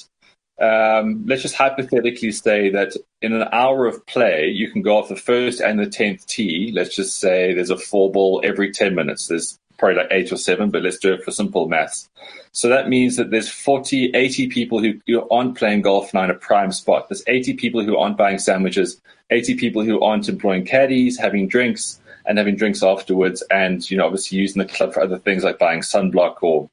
um, let's just hypothetically say that in an hour of play, you can go off the first and the tenth tee. Let's just say there's a four ball every ten minutes. There's probably like eight or seven, but let's do it for simple maths. So that means that there's forty, eighty people who, who aren't playing golf now in a prime spot. There's eighty people who aren't buying sandwiches, eighty people who aren't employing caddies, having drinks and having drinks afterwards, and, you know, obviously using the club for other things like buying sunblock or,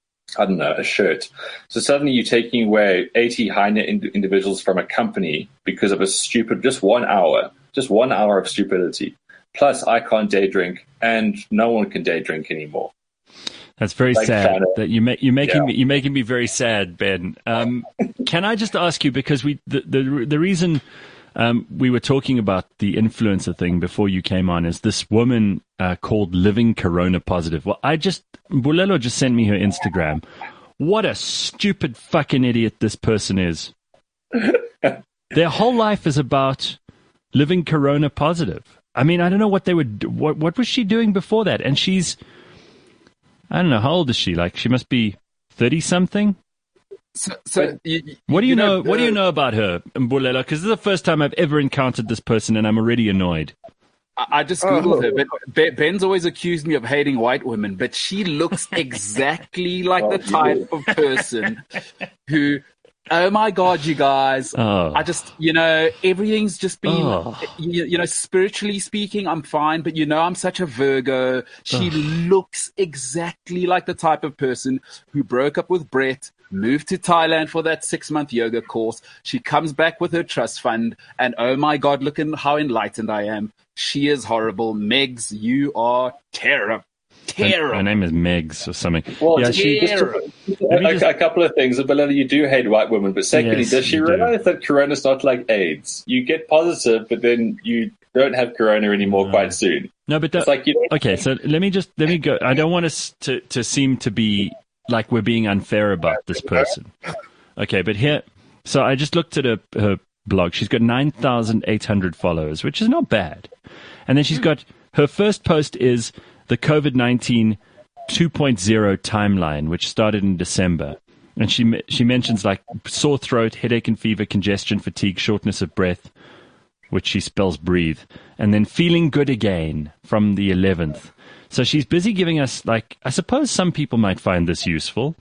I don't know, a shirt. So suddenly you're taking away eighty high net ind- individuals from a company because of a stupid, just one hour, just one hour of stupidity. Plus, I can't day drink, and no one can day drink anymore. That's very Like sad. China. That you make you making Yeah. me you're making me very sad, Ben. Um, can I just ask you because we the the, the reason um, we were talking about the influencer thing before you came on is this woman uh, called Living Corona Positive. Well, I just Bulelo just sent me her Instagram. What a stupid fucking idiot this person is. Their whole life is about living Corona positive. I mean, I don't know what they would. What what was she doing before that? And she's. I don't know. How old is she? Like, she must be thirty-something? So, so you, you- What do you, know, What do you uh, know about her, Mbulela? Because this is the first time I've ever encountered this person, and I'm already annoyed. I, I just Googled her, but Be- Ben's always accused me of hating white women, but she looks exactly like Oh, the type of person who, oh my God, you guys, Oh. I just, you know, everything's just been, Oh. you, you know, spiritually speaking, I'm fine, but you know, I'm such a Virgo. She looks exactly like the type of person who broke up with Brett, moved to Thailand for that six month yoga course. She comes back with her trust fund, and oh my God, look at how enlightened I am. She is horrible. Megs, you are terrible. Terrible. Her name is Megs or something. Well, yeah, just, she. just to- Let me a, just- a couple of things. Belinda, you do hate white women, but secondly, Yes, does she you do. realize that corona's not like AIDS? You get positive, but then you don't have corona anymore quite soon. No, but It's that, like you don't okay. So let me just let me go. I don't want us to to seem to be like we're being unfair about this person. Okay, but here, so I just looked at her her blog. She's got nine thousand eight hundred followers, which is not bad. And then she's got her first post is the COVID nineteen two point oh timeline, which started in December. And she she mentions like sore throat, headache and fever, congestion, fatigue, shortness of breath, which she spells breathe, and then feeling good again from the eleventh. So she's busy giving us, like, I suppose some people might find this useful.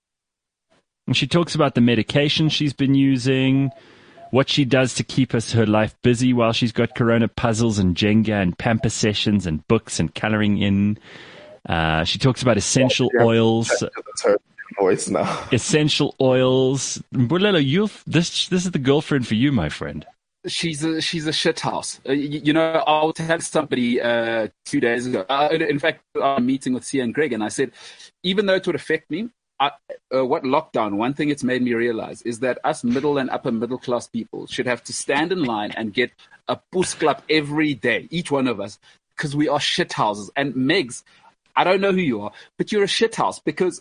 And she talks about the medication she's been using, what she does to keep us her life busy while she's got corona puzzles and Jenga and pamper sessions and books and coloring in. Uh, she talks about essential Yeah, oils. That's her voice now. Essential oils. Bulelo, you this this is the girlfriend for you, my friend. She's a she's a shit house. Uh, you, you know, I was telling somebody uh, two days ago. Uh, in fact, I'm meeting with Sia and Greg, and I said, even though it would affect me, I, uh, what lockdown? One thing it's made me realize is that us middle and upper middle class people should have to stand in line and get a puss club every day, each one of us, because we are shit houses. And Megs, I don't know who you are, but you're a shit house because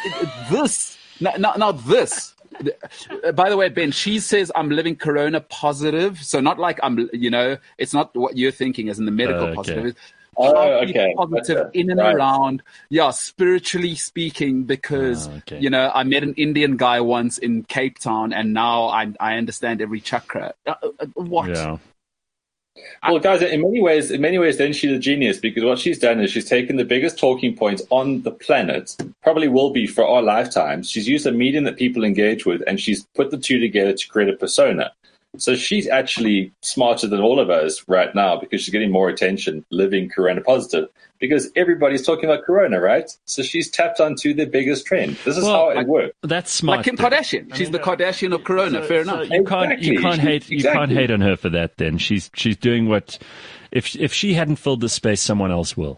this, now, now, now this. By the way, Ben, she says I'm living corona positive. So not like I'm, you know, it's not what you're thinking as in the medical Uh, okay. positive. It's Oh, healthy okay. positive That's it. in and Right. around. Yeah, spiritually speaking, because, Ah, okay. you know, I met an Indian guy once in Cape Town and now I, I understand every chakra. Uh, uh, what? Yeah. Well, guys, in many ways, in many ways, then she's a genius because what she's done is she's taken the biggest talking points on the planet, probably will be for our lifetimes. She's used a medium that people engage with, and she's put the two together to create a persona. So she's actually smarter than all of us right now because she's getting more attention living corona positive because everybody's talking about corona, right? So she's tapped onto the biggest trend. This is Well, how it like- works. That's smart. Like Kim then. Kardashian. I She's mean, the uh, Kardashian of corona. So- Fair so enough. You can't you Exactly. can't hate you can't Exactly. hate on her for that. Then she's she's doing what if if she hadn't filled this space, someone else will.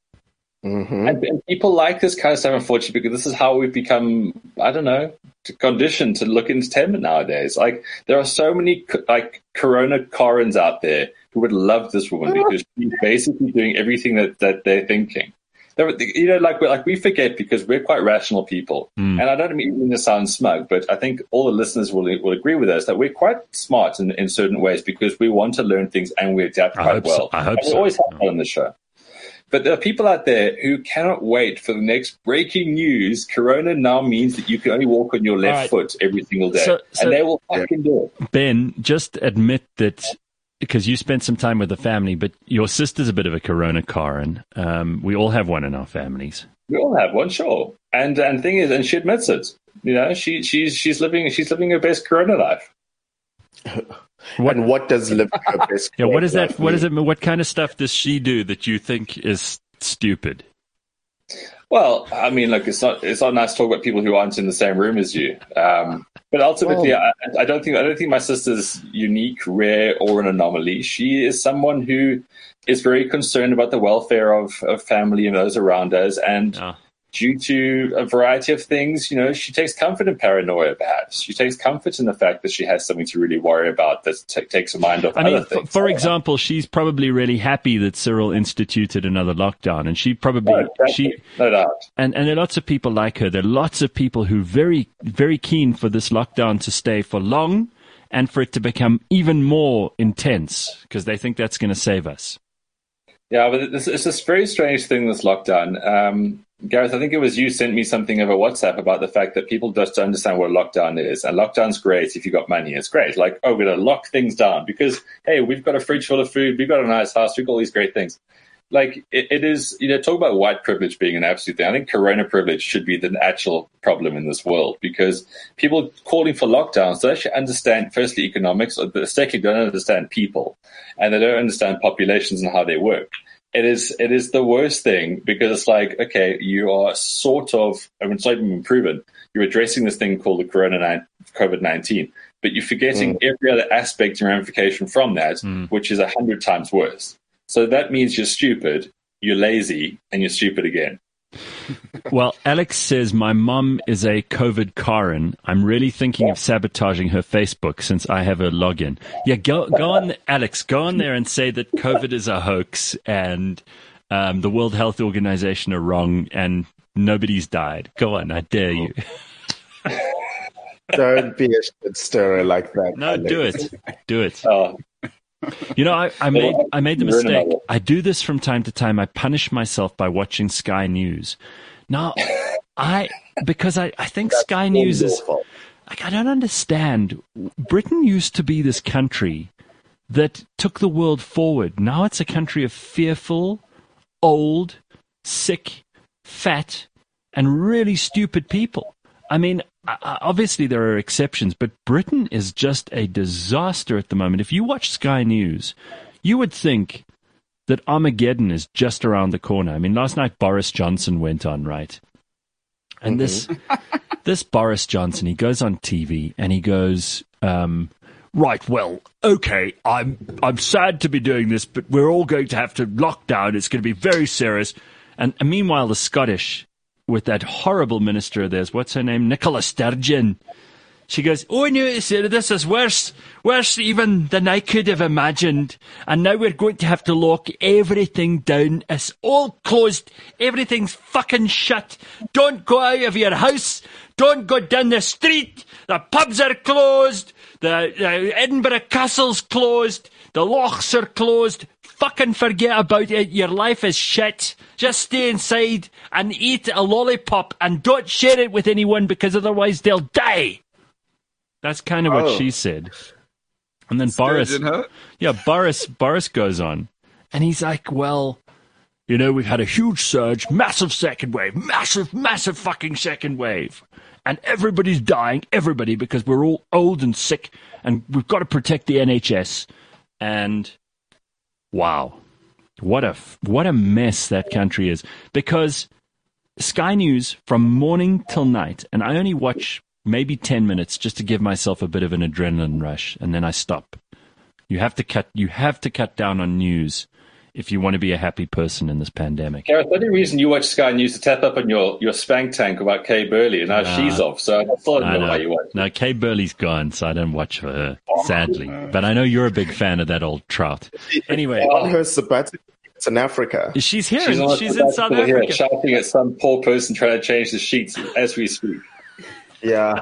Hmm. And, and people like this kind of stuff, unfortunately, because this is how we've become, I don't know, conditioned to look at entertainment nowadays. Like, there are so many, co- like, Corona Karens out there who would love this woman because she's basically doing everything that, that they're thinking. They're, you know, like, like we forget because we're quite rational people. Mm. And I don't mean to sound smug, but I think all the listeners will will agree with us that we're quite smart in, in certain ways because we want to learn things and we adapt I quite hope so. well. I hope and we so. always have that on the show. But there are people out there who cannot wait for the next breaking news. Corona now means that you can only walk on your left All right. foot every single day. So- so- and they will fucking do it. Ben, just admit that because you spent some time with the family, but your sister's a bit of a Corona Karen. Um, we all have one in our families. We all have one, sure. And and thing is, and she admits it. You know, she she's she's living she's living her best Corona life. What- And what does living her best? Yeah, what is that? life What is mean? it? What kind of stuff does she do that you think is stupid? Well, I mean, look, it's not it's not nice to talk about people who aren't in the same room as you. Um, but ultimately, Well- I, I don't think I don't think my sister's unique, rare, or an anomaly. She is someone who is very concerned about the welfare of, of family and those around us, and Ah. due to a variety of things, you know, she takes comfort in paranoia. Perhaps she takes comfort in the fact that she has something to really worry about that t- takes her mind off I other mean, for, things. for example, she's probably really happy that Cyril instituted another lockdown, and she probably No, exactly. she no doubt. and and there are lots of people like her. There are lots of people who very very keen for this lockdown to stay for long and for it to become even more intense because they think that's going to save us. Yeah, but it's, it's this very strange thing, this lockdown. Um, Gareth, I think it was you sent me something over WhatsApp about the fact that people just don't understand what a lockdown is. And lockdown's great if you've got money. It's great. Like, oh, we're going to lock things down because, hey, we've got a fridge full of food. We've got a nice house. We've got all these great things. Like, it, it is, you know, talk about white privilege being an absolute thing. I think corona privilege should be the actual problem in this world because people calling for lockdowns don't actually understand, firstly, economics, or secondly, don't understand people. And they don't understand populations and how they work. It is it is the worst thing because it's like, okay, you are sort of, I mean, it's not even been proven, you're addressing this thing called the corona COVID nineteen, but you're forgetting mm. every other aspect and ramification from that, mm. which is a hundred times worse. So that means you're stupid, you're lazy, and you're stupid again. Well, Alex says, my mum is a COVID Karen. I'm really thinking of sabotaging her Facebook since I have her login. Yeah, go, go on, Alex, go on there and say that COVID is a hoax and um, the World Health Organization are wrong and nobody's died. Go on, I dare you. Don't be a shit stirrer like that. No, Alex. do it. Do it. Oh. You know, I, I made I made the mistake. I do this from time to time. I punish myself by watching Sky News. Now, I because I, I think That's Sky News is awful. like, I don't understand. Britain used to be this country that took the world forward. Now it's a country of fearful, old, sick, fat, and really stupid people. I mean, obviously there are exceptions, but Britain is just a disaster at the moment. If you watch Sky News, you would think that Armageddon is just around the corner. I mean, last night Boris Johnson went on, right? And mm-hmm. this this Boris Johnson, he goes on T V and he goes, um, right, well, okay, I'm I'm sad to be doing this, but we're all going to have to lock down. It's going to be very serious. And, and meanwhile, the Scottish, with that horrible minister of theirs, what's her name? Nicola Sturgeon. She goes, oh no, sir, this is worse, worse even than I could have imagined. And now we're going to have to lock everything down. It's all closed. Everything's fucking shut. Don't go out of your house. Don't go down the street. The pubs are closed. The, the Edinburgh Castle's closed. The lochs are closed. Fucking forget about it. Your life is shit. Just stay inside and eat a lollipop and don't share it with anyone because otherwise they'll die. That's kind of what oh. she said. And then Boris, her? yeah, Boris, Boris goes on and he's like, well, you know, we've had a huge surge, massive second wave, massive, massive fucking second wave. And everybody's dying, everybody, because we're all old and sick and we've got to protect the N H S. And wow, what a, what a mess that country is. Because Sky News from morning till night, and I only watch maybe ten minutes just to give myself a bit of an adrenaline rush, and then I stop. You have to cut, you have to cut down on news if you want to be a happy person in this pandemic. Gareth, the only reason you watch Sky News to tap up on your, your spank tank about Kay Burley, and now uh, she's off, so I still don't know why you watch. No, Kay Burley's gone, so I don't watch for her, sadly. But I know you're a big fan of that old trout. Anyway. On her sabbatical, it's in Africa. She's here. She's, she's in South Africa. Here, shouting at some poor person trying to change the sheets as we speak. Yeah.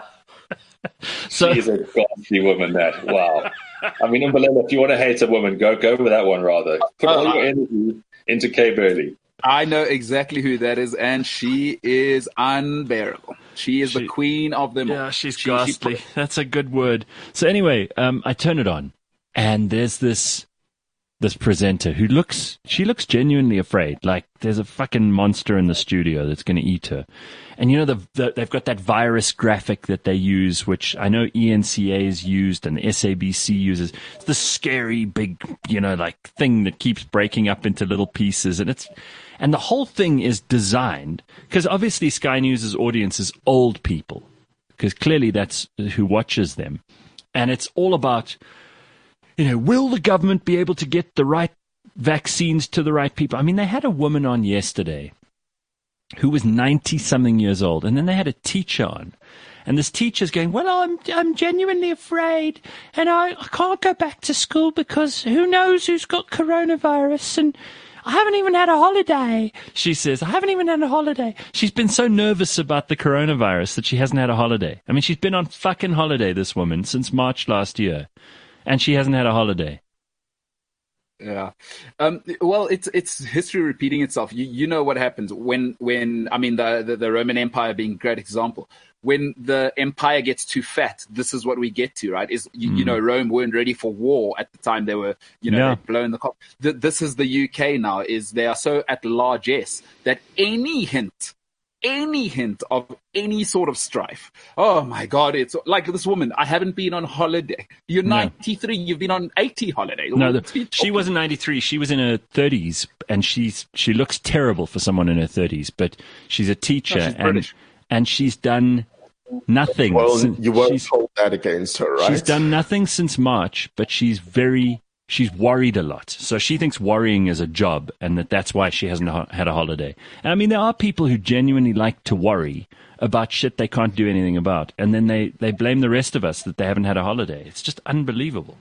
So, she's a ghastly woman, that. Wow. I mean, Umbrella, if you want to hate a woman, go go with that one rather. Put all your energy into Kay Burley. I know exactly who that is, and she is unbearable. She is she, the queen of them all. Yeah, she's she, ghastly. She, That's a good word. So anyway, um, I turn it on, and there's this this presenter who looks, she looks genuinely afraid. Like there's a fucking monster in the studio that's going to eat her. And you know, the, the, they've got that virus graphic that they use, which I know E N C A has used and the S A B C uses. It's the scary big, you know, like thing that keeps breaking up into little pieces. And it's, and the whole thing is designed because obviously Sky News' audience is old people because clearly that's who watches them. And it's all about, you know, will the government be able to get the right vaccines to the right people? I mean, they had a woman on yesterday who was ninety-something years old, and then they had a teacher on. And this teacher's going, well, I'm I'm genuinely afraid, and I, I can't go back to school because who knows who's got coronavirus, and I haven't even had a holiday. She says, I haven't even had a holiday. She's been so nervous about the coronavirus that she hasn't had a holiday. I mean, she's been on fucking holiday, this woman, since March last year. And she hasn't had a holiday. Yeah. Um, well, it's it's history repeating itself. You you know what happens when when I mean the, the the Roman Empire being a great example. When the empire gets too fat, this is what we get to, right? Is you, mm. you know Rome weren't ready for war at the time. They were you know yeah. they'd blown the cop. The, this is the U K now. Is they are so at largesse that any hint. Any hint of any sort of strife. Oh my God. It's like this woman. I haven't been on holiday. You're no. ninety-three. You've been on eighty holidays. No, the, she wasn't ninety-three. She was in her thirties and she's, she looks terrible for someone in her thirties, but she's a teacher no, she's and, British. and she's done nothing. Well, since, you won't hold that against her, right? She's done nothing since March, but she's very, she's worried a lot. So she thinks worrying is a job and that that's why she hasn't ho- had a holiday. And I mean, there are people who genuinely like to worry about shit they can't do anything about. And then they, they blame the rest of us that they haven't had a holiday. It's just unbelievable.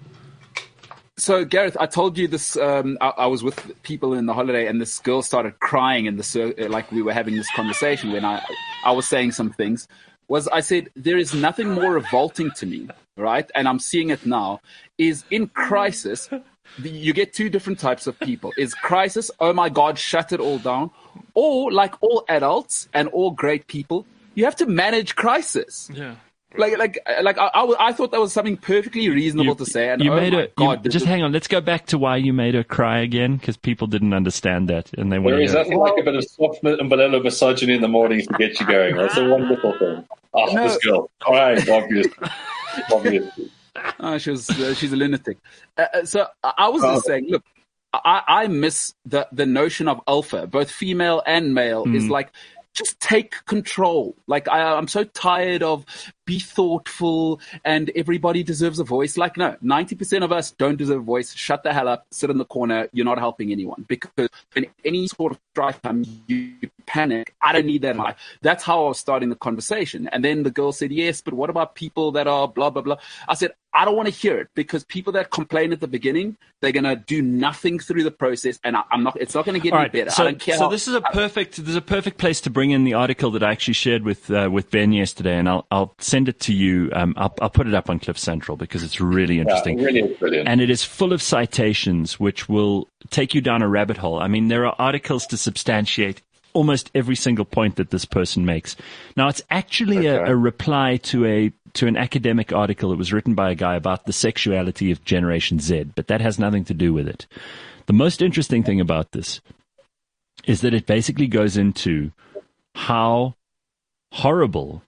So, Gareth, I told you this, um, I, I was with people in the holiday and this girl started crying in the, uh, like we were having this conversation when I, I was saying some things. Was I said, there is nothing more revolting to me, right? And I'm seeing it now, is in crisis, the, you get two different types of people. Is crisis, oh my God, shut it all down. Or like all adults and all great people, you have to manage crisis. Yeah. Like, like, like I, I, I thought that was something perfectly reasonable you, to say. And you oh made my her, God, you, just hang on. Let's go back to why you made her cry again, because people didn't understand that, and they want There is to. nothing like a bit of soft and vanilla misogyny in the mornings to get you going. That's a wonderful thing. Oh, No. this girl crying, obviously. obviously. Oh, she was, uh, she's a lunatic. Uh, so I was just saying, look, I, I miss the, the notion of alpha, both female and male, mm. is like, just take control. Like, I, I'm so tired of be thoughtful and everybody deserves a voice. Like, no, ninety percent of us don't deserve a voice. Shut the hell up. Sit in the corner. You're not helping anyone. Because when any sort of strife comes, you panic. I don't need that in my life. That's how I was starting the conversation. And then the girl said, yes, but what about people that are blah, blah, blah? I said, I don't want to hear it, because people that complain at the beginning, they're going to do nothing through the process, and I, I'm not. It's not going to get All any right, better. so, I don't care. So how, this is a perfect. There's a perfect place to bring in the article that I actually shared with uh, with Ben yesterday, and I'll I'll send it to you. Um, I'll I'll put it up on Cliff Central because it's really interesting. Yeah, really brilliant. And it is full of citations which will take you down a rabbit hole. I mean, there are articles to substantiate almost every single point that this person makes. Now, it's actually okay. a, a reply to a to an academic article that was written by a guy about the sexuality of Generation Z, but that has nothing to do with it. The most interesting thing about this is that it basically goes into how horrible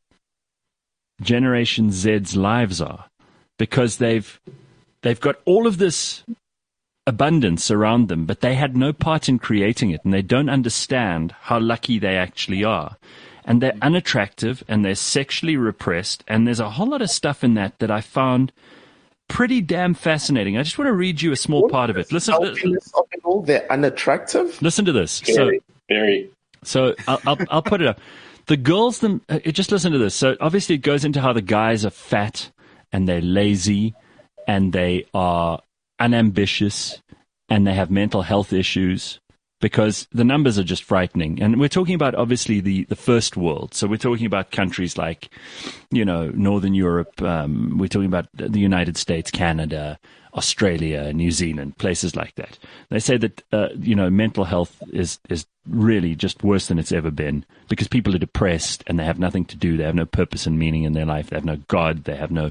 Generation Z's lives are, because they've they've got all of this abundance around them, but they had no part in creating it, and they don't understand how lucky they actually are. And they're unattractive, and they're sexually repressed, and there's a whole lot of stuff in that that I found pretty damn fascinating. I just want to read you a small part of it. Listen, of it all, they're unattractive. Listen to this. Very, so, very. So I'll, I'll, I'll put it up. The girls, them, uh, just listen to this. So obviously it goes into how the guys are fat, and they're lazy, and they are unambitious, and they have mental health issues, because the numbers are just frightening. And we're talking about, obviously, the, the first world. So we're talking about countries like, you know, Northern Europe. Um, we're talking about the United States, Canada, Australia, New Zealand, places like that. They say that, uh, you know, mental health is, is really just worse than it's ever been, because people are depressed and they have nothing to do. They have no purpose and meaning in their life. They have no God. They have no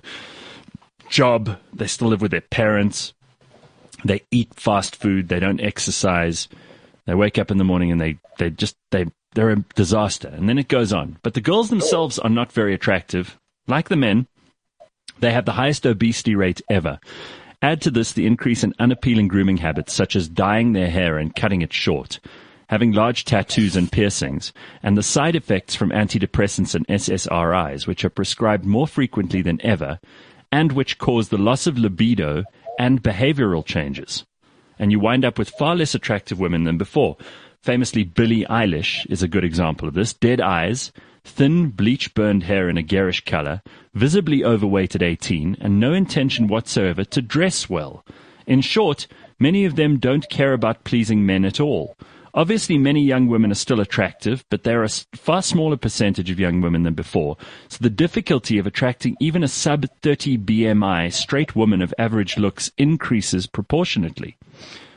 job. They still live with their parents. They eat fast food. They don't exercise. They wake up in the morning and they, they just, they, they're a disaster. And then it goes on. But the girls themselves are not very attractive. Like the men, they have the highest obesity rate ever. Add to this the increase in unappealing grooming habits, such as dyeing their hair and cutting it short, having large tattoos and piercings, and the side effects from antidepressants and S S R Is, which are prescribed more frequently than ever, and which cause the loss of libido and behavioral changes. And you wind up with far less attractive women than before. Famously, Billie Eilish is a good example of this. Dead eyes, thin, bleach-burned hair in a garish color, visibly overweight at eighteen, and no intention whatsoever to dress well. In short, many of them don't care about pleasing men at all. Obviously, many young women are still attractive, but there are a far smaller percentage of young women than before. So the difficulty of attracting even a sub thirty B M I straight woman of average looks increases proportionately.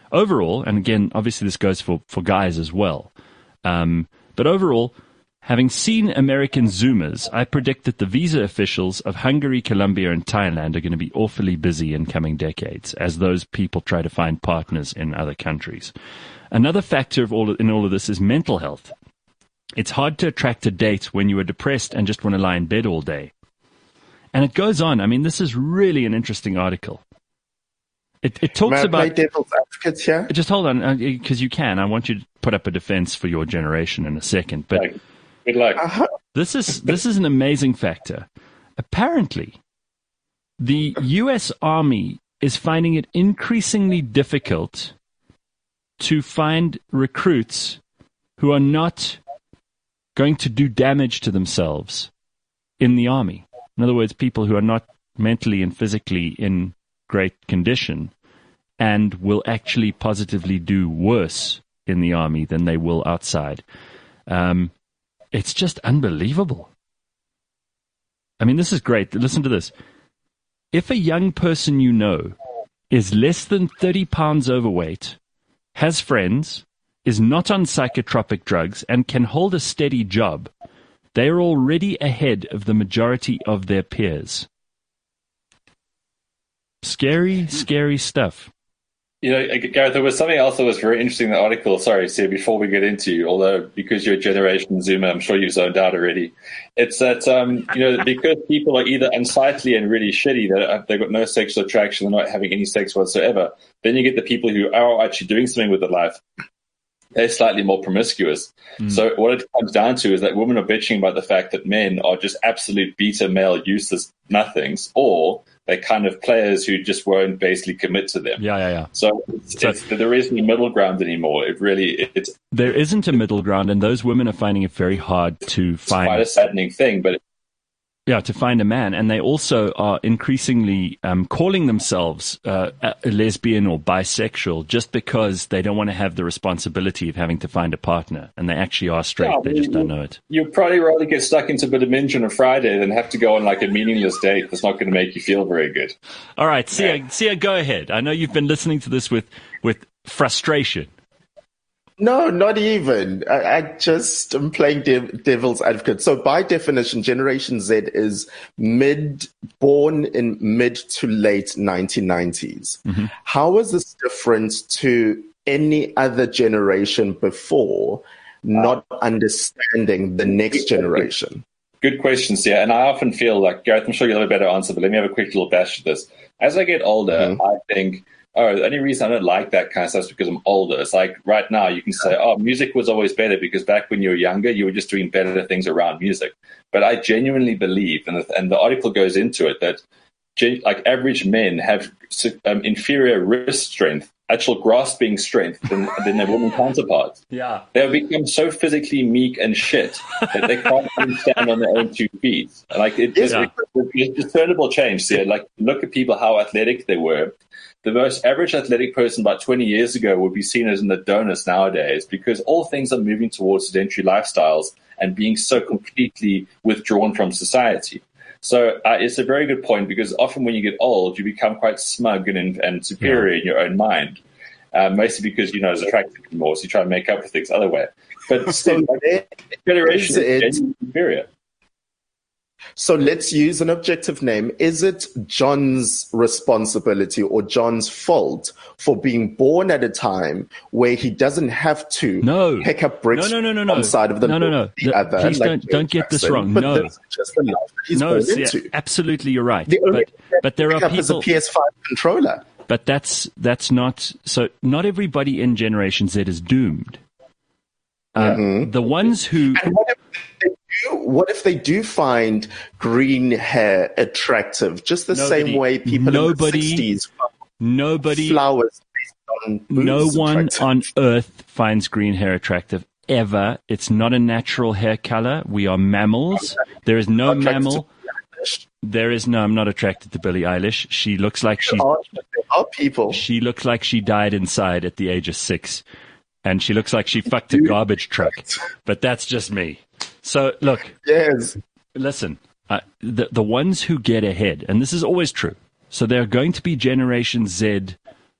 overall, and again, obviously this goes for, for guys as well, um, but overall, having seen American Zoomers, I predict that the visa officials of Hungary, Colombia, and Thailand are going to be awfully busy in coming decades as those people try to find partners in other countries. Another factor of all in all of this is mental health. It's hard to attract a date when you are depressed and just want to lie in bed all day. And it goes on. I mean, this is really an interesting article. It, it talks May I about play devil's advocate here? Just hold on, because uh, you can. I want you to put up a defense for your generation in a second, but. Like, Good luck. Uh-huh. This is this is an amazing factor. Apparently, the U S Army is finding it increasingly difficult to find recruits who are not going to do damage to themselves in the Army. In other words, people who are not mentally and physically in great condition and will actually positively do worse in the Army than they will outside. Um, It's just unbelievable. I mean, this is great. Listen to this. If a young person you know is less than thirty pounds overweight, has friends, is not on psychotropic drugs, and can hold a steady job, they are already ahead of the majority of their peers. Scary, scary stuff. You know, Gareth, there was something else that was very interesting in the article. Sorry, Sia, before we get into, although because you're a Generation Zoomer, I'm sure you've zoned out already. It's that, um, you know, because people are either unsightly and really shitty, that they've got no sexual attraction, they're not having any sex whatsoever, then you get the people who are actually doing something with their life. They're slightly more promiscuous. Mm. So what it comes down to is that women are bitching about the fact that men are just absolute beta male useless nothings, or they're kind of players who just won't basically commit to them. Yeah, yeah, yeah. So, it's, so it's, there isn't a middle ground anymore. It really, it, it's there isn't a middle ground, and those women are finding it very hard to find. It's quite a saddening thing, but. Yeah, to find a man. And they also are increasingly um, calling themselves uh, a lesbian or bisexual just because they don't want to have the responsibility of having to find a partner. And they actually are straight. Yeah, they just don't know it. You'd probably rather get stuck into a bit of minge on a Friday than have to go on like a meaningless date that's not going to make you feel very good. All right, Sia, Sia, go ahead. I know you've been listening to this with, with frustration. No, not even. I, I just am playing dev- devil's advocate. So by definition, Generation Z is mid, born in mid to late nineteen nineties. Mm-hmm. How is this different to any other generation before, not uh, understanding the next generation? Good questions, yeah. And I often feel like, Gareth, I'm sure you'll have a better answer, but let me have a quick little bash at this. As I get older, mm-hmm. I think, oh, the only reason I don't like that kind of stuff is because I'm older. It's like right now you can say, oh, music was always better because back when you were younger, you were just doing better things around music. But I genuinely believe, and the, and the article goes into it, that gen, like average men have um, inferior wrist strength, actual grasping strength than, than their women counterparts. Yeah. They have become so physically meek and shit that they can't even stand on their own two feet. Like it, it's, yeah. it's a discernible change. So, like look at people, how athletic they were. The most average athletic person about twenty years ago would be seen as an Adonis nowadays because all things are moving towards sedentary lifestyles and being so completely withdrawn from society. So uh, it's a very good point because often when you get old, you become quite smug and, and superior yeah. in your own mind, uh, mostly because you're not as attractive anymore, so you try to make up for things other way. But still, like, generation is superior. So let's use an objective name. Is it John's responsibility or John's fault for being born at a time where he doesn't have to no. pick up bricks no, no, no, no, on no. the side of the no, no, no. the the, other? Please like don't, don't get this wrong. But no. Just the life that he's no, born see, into. Absolutely, you're right. The only but, but there are pick people. Up as a P S five controller. But that's that's not so. Not everybody in Generation Z is doomed. Uh, mm-hmm. The ones who. And what if they do, what if they do find green hair attractive? Just the nobody, same way people nobody, in the sixties nobody, flowers on no one attractive. on earth finds green hair attractive ever. It's not a natural hair color. We are mammals. There is no mammal. There is no. I'm not attracted to Billie Eilish. She looks like she. There are, there are people. She looks like she died inside at the age of six. And she looks like she fucked a garbage truck. But that's just me. So, look. Yes. Listen, uh, the, the ones who get ahead, and this is always true, so there are going to be Generation Z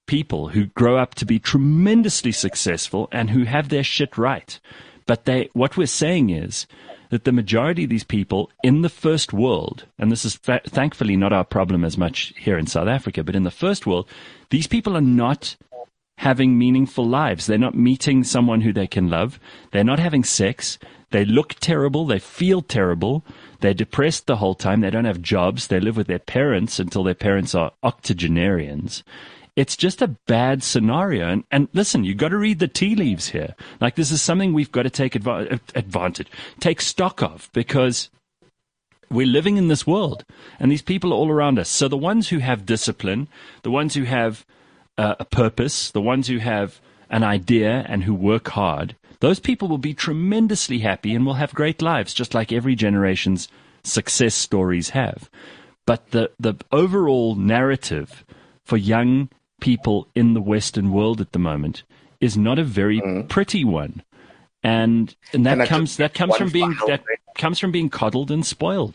people who grow up to be tremendously successful and who have their shit right. But they, what we're saying is that the majority of these people in the first world, and this is fa- thankfully not our problem as much here in South Africa, but in the first world, these people are not having meaningful lives. They're not meeting someone who they can love. They're not having sex. They look terrible. They feel terrible. They're depressed the whole time. They don't have jobs. They live with their parents until their parents are octogenarians. It's just a bad scenario. And, and listen, you've got to read the tea leaves here. Like, this is something we've got to take adva- advantage, take stock of, because we're living in this world and these people are all around us. So the ones who have discipline, the ones who have uh, a purpose, the ones who have an idea and who work hard, those people will be tremendously happy and will have great lives, just like every generation's success stories have. But the, the overall narrative for young people in the Western world at the moment is not a very mm. pretty one, and and that and comes that comes from being that thing. comes from being coddled and spoiled.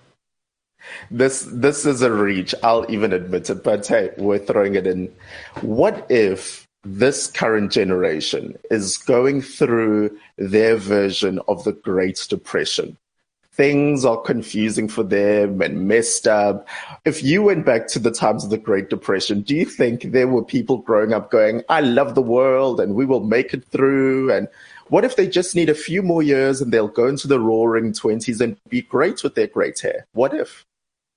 This this is a reach. I'll even admit it, but hey, we're throwing it in. What if this current generation is going through their version of the Great Depression? Things are confusing for them and messed up. If you went back to the times of the Great Depression, do you think there were people growing up going, I love the world and we will make it through? And what if they just need a few more years and they'll go into the roaring twenties and be great with their great hair? What if?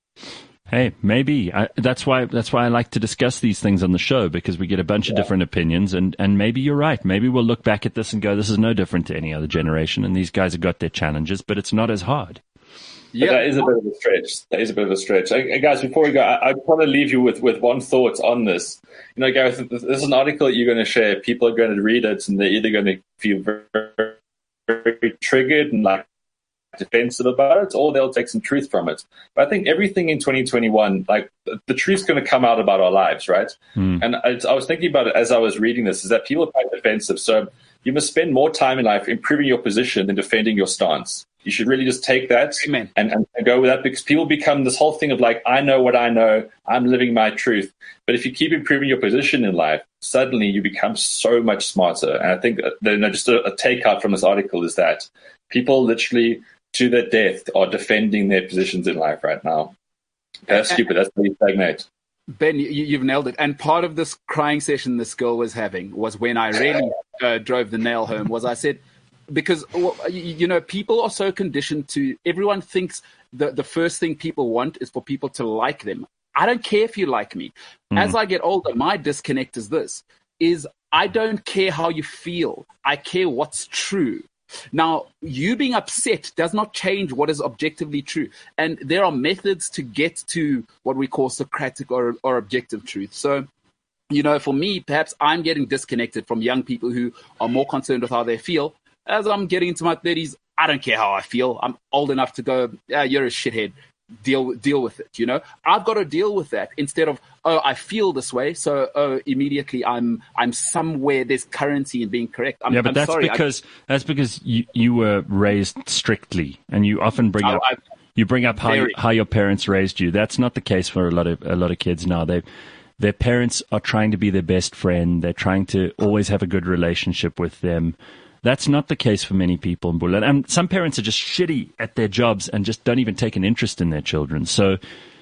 Hey, maybe. I, that's why that's why I like to discuss these things on the show, because we get a bunch yeah. of different opinions, and, and maybe you're right. Maybe we'll look back at this and go, this is no different to any other generation, and these guys have got their challenges, but it's not as hard. Yeah, but that is a bit of a stretch. That is a bit of a stretch. Hey, guys, before we go, I, I want to leave you with, with one thought on this. You know, Gareth, this is an article that you're going to share. People are going to read it, and they're either going to feel very, very triggered and like defensive about it, or they'll take some truth from it. But I think everything in twenty twenty-one, like the, the truth's going to come out about our lives, right? Mm. And I, I was thinking about it as I was reading this, is that people are quite defensive. So you must spend more time in life improving your position than defending your stance. You should really just take that and, and, and go with that, because people become this whole thing of like, I know what I know, I'm living my truth. But if you keep improving your position in life, suddenly you become so much smarter. And I think that, you know, just a, a takeout from this article is that people literally to their death are defending their positions in life right now. That's stupid. That's pretty stagnate. Ben, you, you've nailed it. And part of this crying session this girl was having was when I really uh, drove the nail home, was I said, because, you know, people are so conditioned to, everyone thinks the, the first thing people want is for people to like them. I don't care if you like me. Mm. As I get older, my disconnect is this, is I don't care how you feel. I care what's true. Now, you being upset does not change what is objectively true. And there are methods to get to what we call Socratic or, or objective truth. So, you know, for me, perhaps I'm getting disconnected from young people who are more concerned with how they feel. As I'm getting into my thirties, I don't care how I feel. I'm old enough to go, yeah, you're a shithead. Deal deal with it, you know? I've got to deal with that instead of, oh, I feel this way, so oh, immediately I'm I'm somewhere there's currency in being correct. I'm, yeah, but I'm that's sorry, because I, that's because you, you were raised strictly, and you often bring oh, up I've, you bring up how you, how your parents raised you. That's not the case for a lot of a lot of kids now. They their parents are trying to be their best friend. They're trying to always have a good relationship with them. That's not the case for many people in Bula. And some parents are just shitty at their jobs and just don't even take an interest in their children. So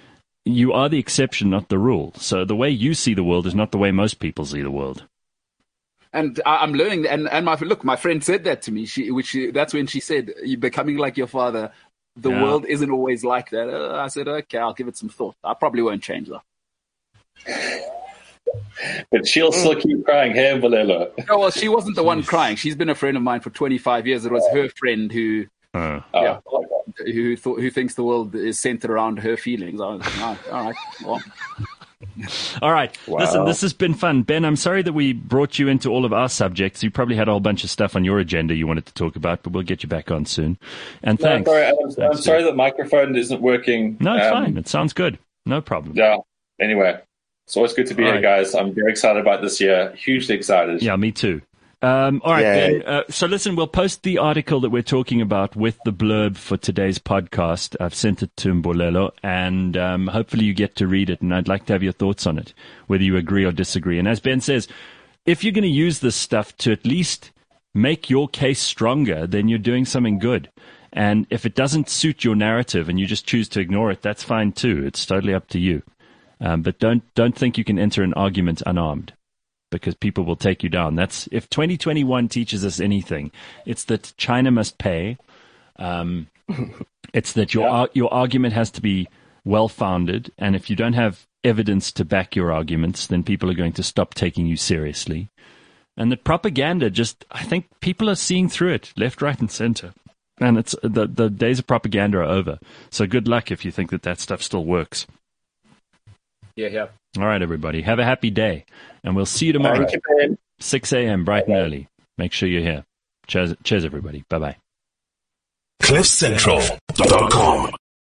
you are the exception, not the rule. So the way you see the world is not the way most people see the world. And I'm learning, and, and my look, my friend said that to me, she, which she, that's when she said, you're becoming like your father. The yeah. world isn't always like that. Uh, I said, okay, I'll give it some thought. I probably won't change that. But she'll still keep crying, hey, Valelo. No, well, she wasn't the one crying. She's been a friend of mine for twenty-five years. It was her friend who, uh, yeah, oh. who thought, who thinks the world is centered around her feelings. I was like, oh, all right, well. All right. Wow. Listen, this has been fun. Ben, I'm sorry that we brought you into all of our subjects. You probably had a whole bunch of stuff on your agenda you wanted to talk about, but we'll get you back on soon. And no, thanks. Sorry, I'm, thanks I'm sorry that microphone isn't working. No, it's um, fine. It sounds good. No problem. Yeah. Anyway, it's always good to be all here, right. guys. I'm very excited about this year. Hugely excited. Yeah, me too. Um, all right, Yeah. Ben. Uh, so listen, we'll post the article that we're talking about with the blurb for today's podcast. I've sent it to Mbolelo, and um, hopefully you get to read it, and I'd like to have your thoughts on it, whether you agree or disagree. And as Ben says, if you're going to use this stuff to at least make your case stronger, then you're doing something good. And if it doesn't suit your narrative and you just choose to ignore it, that's fine too. It's totally up to you. Um, but don't don't think you can enter an argument unarmed, because people will take you down. That's if twenty twenty-one teaches us anything, it's that China must pay. Um, it's that your Yeah. your argument has to be well founded, and if you don't have evidence to back your arguments, then people are going to stop taking you seriously. And the propaganda, just I think people are seeing through it, left, right, and center. And it's the the days of propaganda are over. So good luck if you think that that stuff still works. Yeah, yeah. All right, everybody. Have a happy day. And we'll see you tomorrow. Thank you, Ben. six a.m. bright and early. Make sure you're here. Cheers, cheers everybody. Bye-bye. cliff central dot com